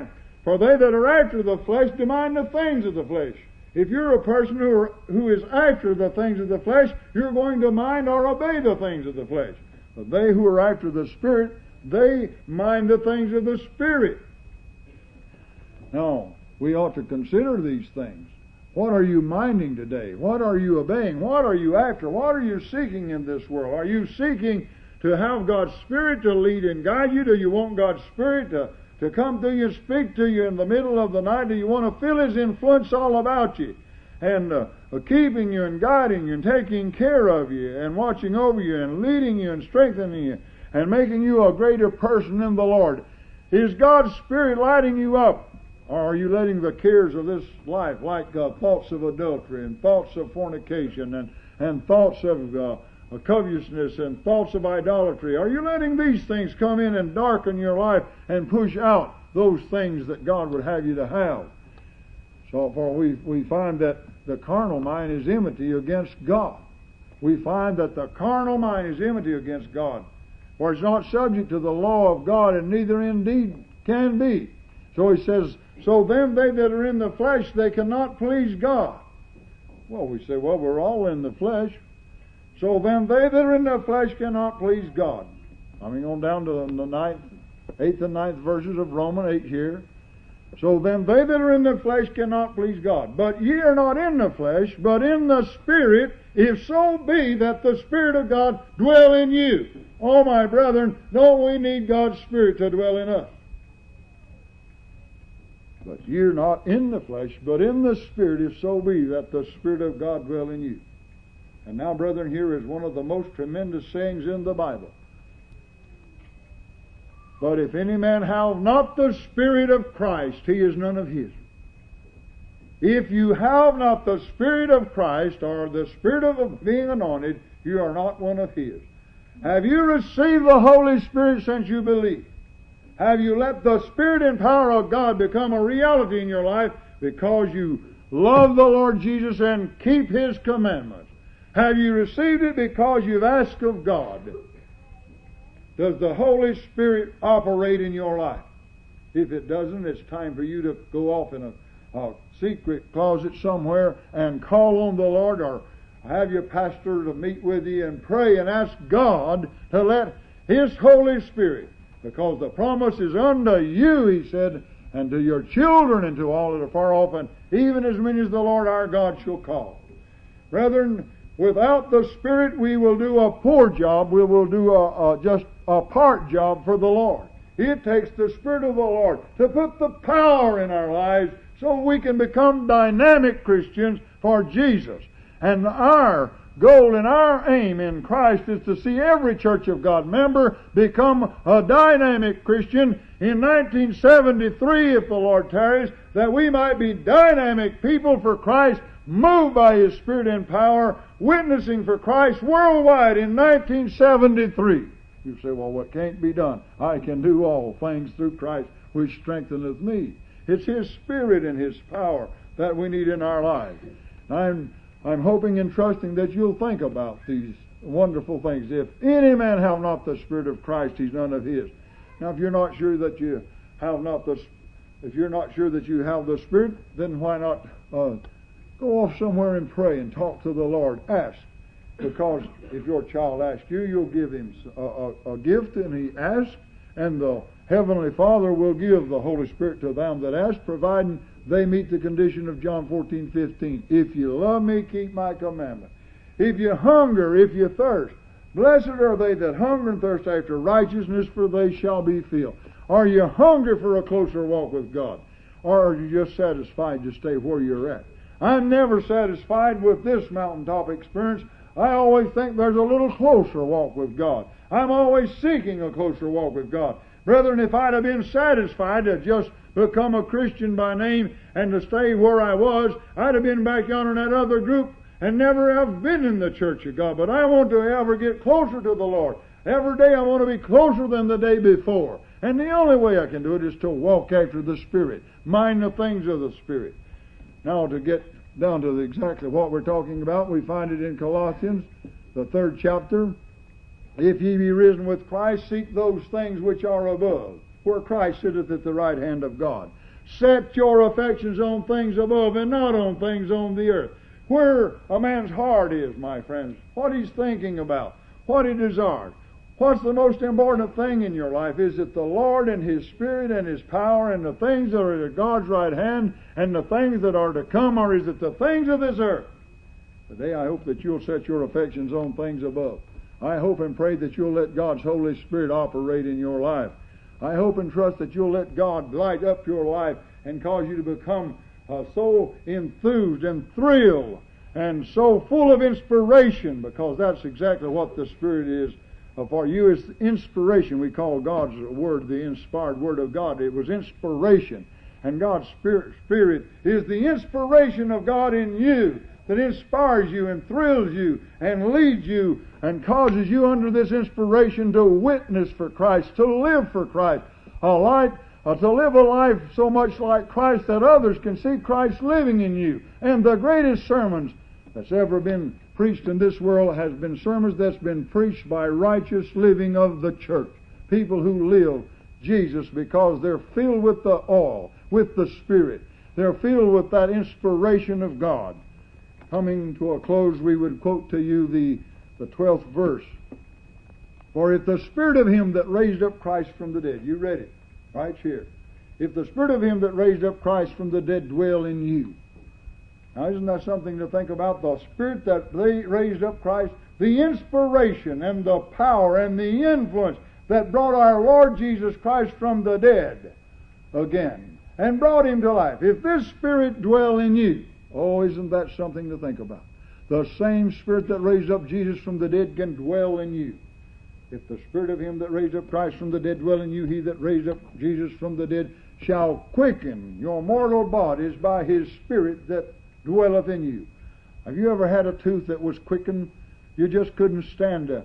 are after the flesh demand the things of the flesh. If you're a person who is after the things of the flesh, you're going to mind or obey the things of the flesh. But they who are after the Spirit, they mind the things of the Spirit. Now, we ought to consider these things. What are you minding today? What are you obeying? What are you after? What are you seeking in this world? Are you seeking to have God's Spirit to lead and guide you? Do you want God's Spirit to come to you and speak to you in the middle of the night? Do you want to feel His influence all about you and keeping you and guiding you and taking care of you and watching over you and leading you and strengthening you and making you a greater person in the Lord? Is God's Spirit lighting you up? Or are you letting the cares of this life, like thoughts of adultery and thoughts of fornication and thoughts of covetousness and thoughts of idolatry, are you letting these things come in and darken your life and push out those things that God would have you to have? So for we find that the carnal mind is enmity against God. We find that the carnal mind is enmity against God, for it's not subject to the law of God, and neither indeed can be. So he says, So then they that are in the flesh, they cannot please God. Well, we say, well, we're all in the flesh. So then they that are in the flesh cannot please God. Coming on down to the 8th and 9th verses of Romans 8 here. So then they that are in the flesh cannot please God. But ye are not in the flesh, but in the Spirit, if so be that the Spirit of God dwell in you. Oh, my brethren, don't we need God's Spirit to dwell in us? But you're not in the flesh, but in the Spirit, if so be that the Spirit of God dwell in you. And now, brethren, here is one of the most tremendous sayings in the Bible. But if any man have not the Spirit of Christ, he is none of his. If you have not the Spirit of Christ, or the Spirit of being anointed, you are not one of his. Have you received the Holy Spirit since you believe? Have you let the Spirit and power of God become a reality in your life because you love the Lord Jesus and keep His commandments? Have you received it because you've asked of God? Does the Holy Spirit operate in your life? If it doesn't, it's time for you to go off in a secret closet somewhere and call on the Lord, or have your pastor to meet with you and pray and ask God to let His Holy Spirit, because the promise is unto you, He said, and to your children and to all that are far off, and even as many as the Lord our God shall call. Brethren, without the Spirit we will do a poor job. We will do just a part job for the Lord. It takes the Spirit of the Lord to put the power in our lives so we can become dynamic Christians for Jesus. And our goal and our aim in Christ is to see every Church of God member become a dynamic Christian in 1973, if the Lord tarries, that we might be dynamic people for Christ, moved by His Spirit and power, witnessing for Christ worldwide in 1973. You say, well, what can't be done? I can do all things through Christ which strengtheneth me. It's His Spirit and His power that we need in our lives. I'm hoping and trusting that you'll think about these wonderful things. If any man have not the Spirit of Christ, he's none of his. Now, if you're not sure that you have the Spirit, then why not go off somewhere and pray and talk to the Lord. Ask. Because if your child asks you, you'll give him a gift, and he asks, and the Heavenly Father will give the Holy Spirit to them that ask, providing they meet the condition of John 14:15. If you love me, keep my commandment. If you hunger, if you thirst, blessed are they that hunger and thirst after righteousness, for they shall be filled. Are you hungry for a closer walk with God? Or are you just satisfied to stay where you're at? I'm never satisfied with this mountaintop experience. I always think there's a little closer walk with God. I'm always seeking a closer walk with God. Brethren, if I'd have been satisfied to just become a Christian by name and to stay where I was, I'd have been back yonder in that other group and never have been in the church of God. But I want to ever get closer to the Lord. Every day I want to be closer than the day before. And the only way I can do it is to walk after the Spirit, mind the things of the Spirit. Now, to get down to exactly what we're talking about, we find it in Colossians, the 3rd chapter. If ye be risen with Christ, seek those things which are above, where Christ sitteth at the right hand of God. Set your affections on things above and not on things on the earth. Where a man's heart is, my friends, what he's thinking about, what he desires. What's the most important thing in your life? Is it the Lord and His Spirit and His power and the things that are at God's right hand and the things that are to come, or is it the things of this earth? Today I hope that you'll set your affections on things above. I hope and pray that you'll let God's Holy Spirit operate in your life. I hope and trust that you'll let God light up your life and cause you to become so enthused and thrilled and so full of inspiration, because that's exactly what the Spirit is. For you is inspiration. We call God's Word the inspired Word of God. It was inspiration. And God's Spirit is the inspiration of God in you, that inspires you and thrills you and leads you and causes you under this inspiration to witness for Christ, to live for Christ, to live a life so much like Christ that others can see Christ living in you. And the greatest sermons that's ever been preached in this world has been sermons that's been preached by righteous living of the church. People who live Jesus because they're filled with the oil, with the Spirit. They're filled with that inspiration of God. Coming to a close, we would quote to you the 12th verse. For if the Spirit of Him that raised up Christ from the dead, you read it right here. If the Spirit of Him that raised up Christ from the dead dwell in you. Now isn't that something to think about? The Spirit that raised up Christ, the inspiration and the power and the influence that brought our Lord Jesus Christ from the dead again and brought Him to life. If this Spirit dwell in you, oh, isn't that something to think about? The same Spirit that raised up Jesus from the dead can dwell in you. If the Spirit of Him that raised up Christ from the dead dwell in you, He that raised up Jesus from the dead shall quicken your mortal bodies by His Spirit that dwelleth in you. Have you ever had a tooth that was quickened? You just couldn't stand a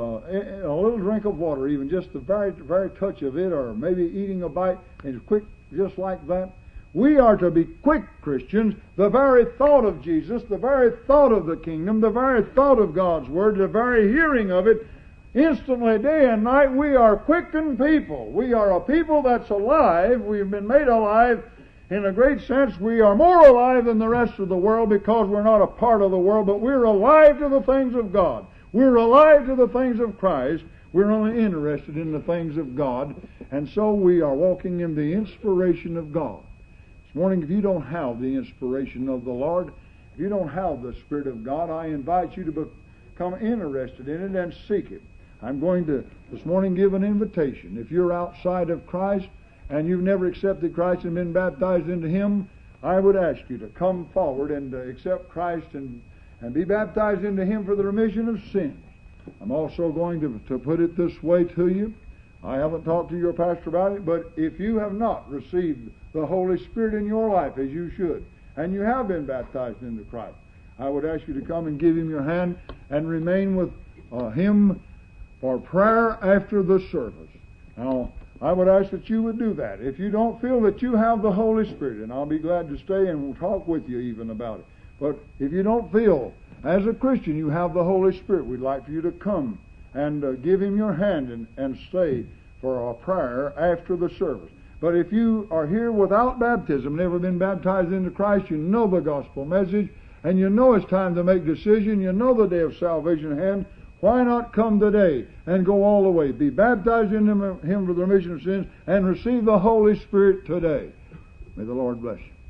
little drink of water, even just the very, very touch of it, or maybe eating a bite, and it's quick just like that. We are to be quick Christians. The very thought of Jesus, the very thought of the kingdom, the very thought of God's Word, the very hearing of it, instantly, day and night, we are quickened people. We are a people that's alive. We've been made alive. In a great sense, we are more alive than the rest of the world because we're not a part of the world, but we're alive to the things of God. We're alive to the things of Christ. We're only interested in the things of God. And so we are walking in the inspiration of God. This morning, if you don't have the inspiration of the Lord, if you don't have the Spirit of God, I invite you to become interested in it and seek it. I'm going to, this morning, give an invitation. If you're outside of Christ and you've never accepted Christ and been baptized into Him, I would ask you to come forward and accept Christ and be baptized into Him for the remission of sins. I'm also going to put it this way to you. I haven't talked to your pastor about it, but if you have not received the Holy Spirit in your life as you should, and you have been baptized into Christ, I would ask you to come and give Him your hand and remain with Him for prayer after the service. Now, I would ask that you would do that. If you don't feel that you have the Holy Spirit, and I'll be glad to stay and we'll talk with you even about it. But if you don't feel, as a Christian, you have the Holy Spirit, we'd like for you to come and give Him your hand and stay for a prayer after the service. But if you are here without baptism, never been baptized into Christ, you know the gospel message, and you know it's time to make decision, you know the day of salvation at hand, why not come today and go all the way? Be baptized into Him for the remission of sins and receive the Holy Spirit today. May the Lord bless you.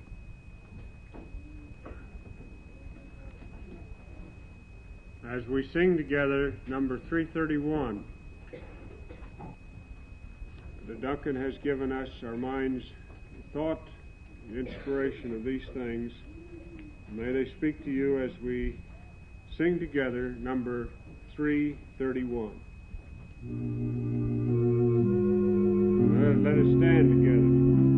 As we sing together, number 331, the Duncan has given us our mind's thought, the inspiration of these things. May they speak to you as we sing together, number 331. Let us stand together.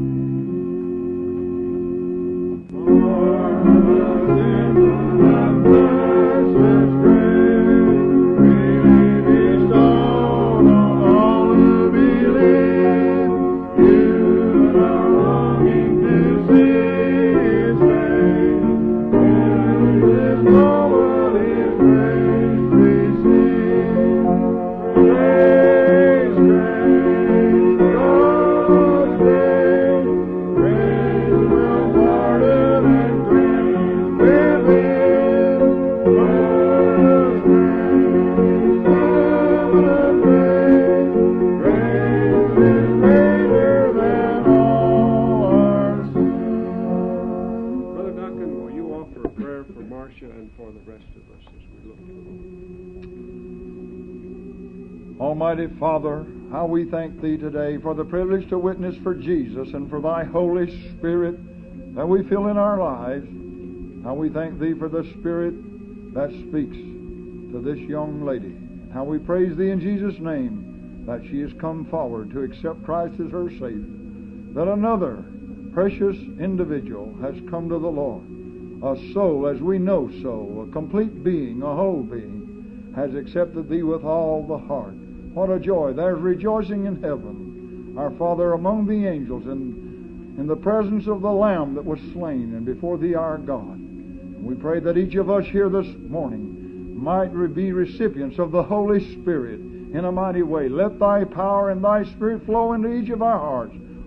Almighty Father, how we thank Thee today for the privilege to witness for Jesus and for Thy Holy Spirit that we feel in our lives. How we thank Thee for the Spirit that speaks to this young lady. How we praise Thee in Jesus' name that she has come forward to accept Christ as her Savior. That another precious individual has come to the Lord. A soul as we know so, a complete being, a whole being, has accepted Thee with all the heart. What a joy. There's rejoicing in heaven. Our Father, among the angels and in the presence of the Lamb that was slain and before Thee our God. And we pray that each of us here this morning might be recipients of the Holy Spirit in a mighty way. Let Thy power and Thy Spirit flow into each of our hearts.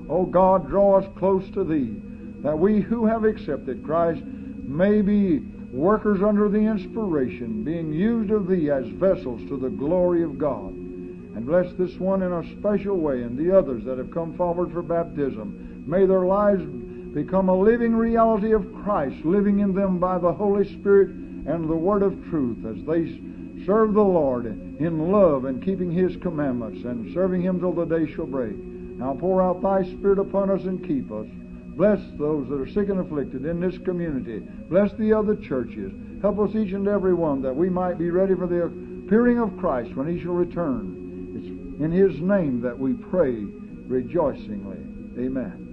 O God, draw us close to Thee, that we who have accepted Christ may be workers under the inspiration, being used of Thee as vessels to the glory of God. And bless this one in a special way, and the others that have come forward for baptism. May their lives become a living reality of Christ, living in them by the Holy Spirit and the Word of truth, as they serve the Lord in love and keeping His commandments and serving Him till the day shall break. Now pour out Thy Spirit upon us and keep us. Bless those that are sick and afflicted in this community. Bless the other churches. Help us each and every one that we might be ready for the appearing of Christ when He shall return. It's in His name that we pray rejoicingly. Amen.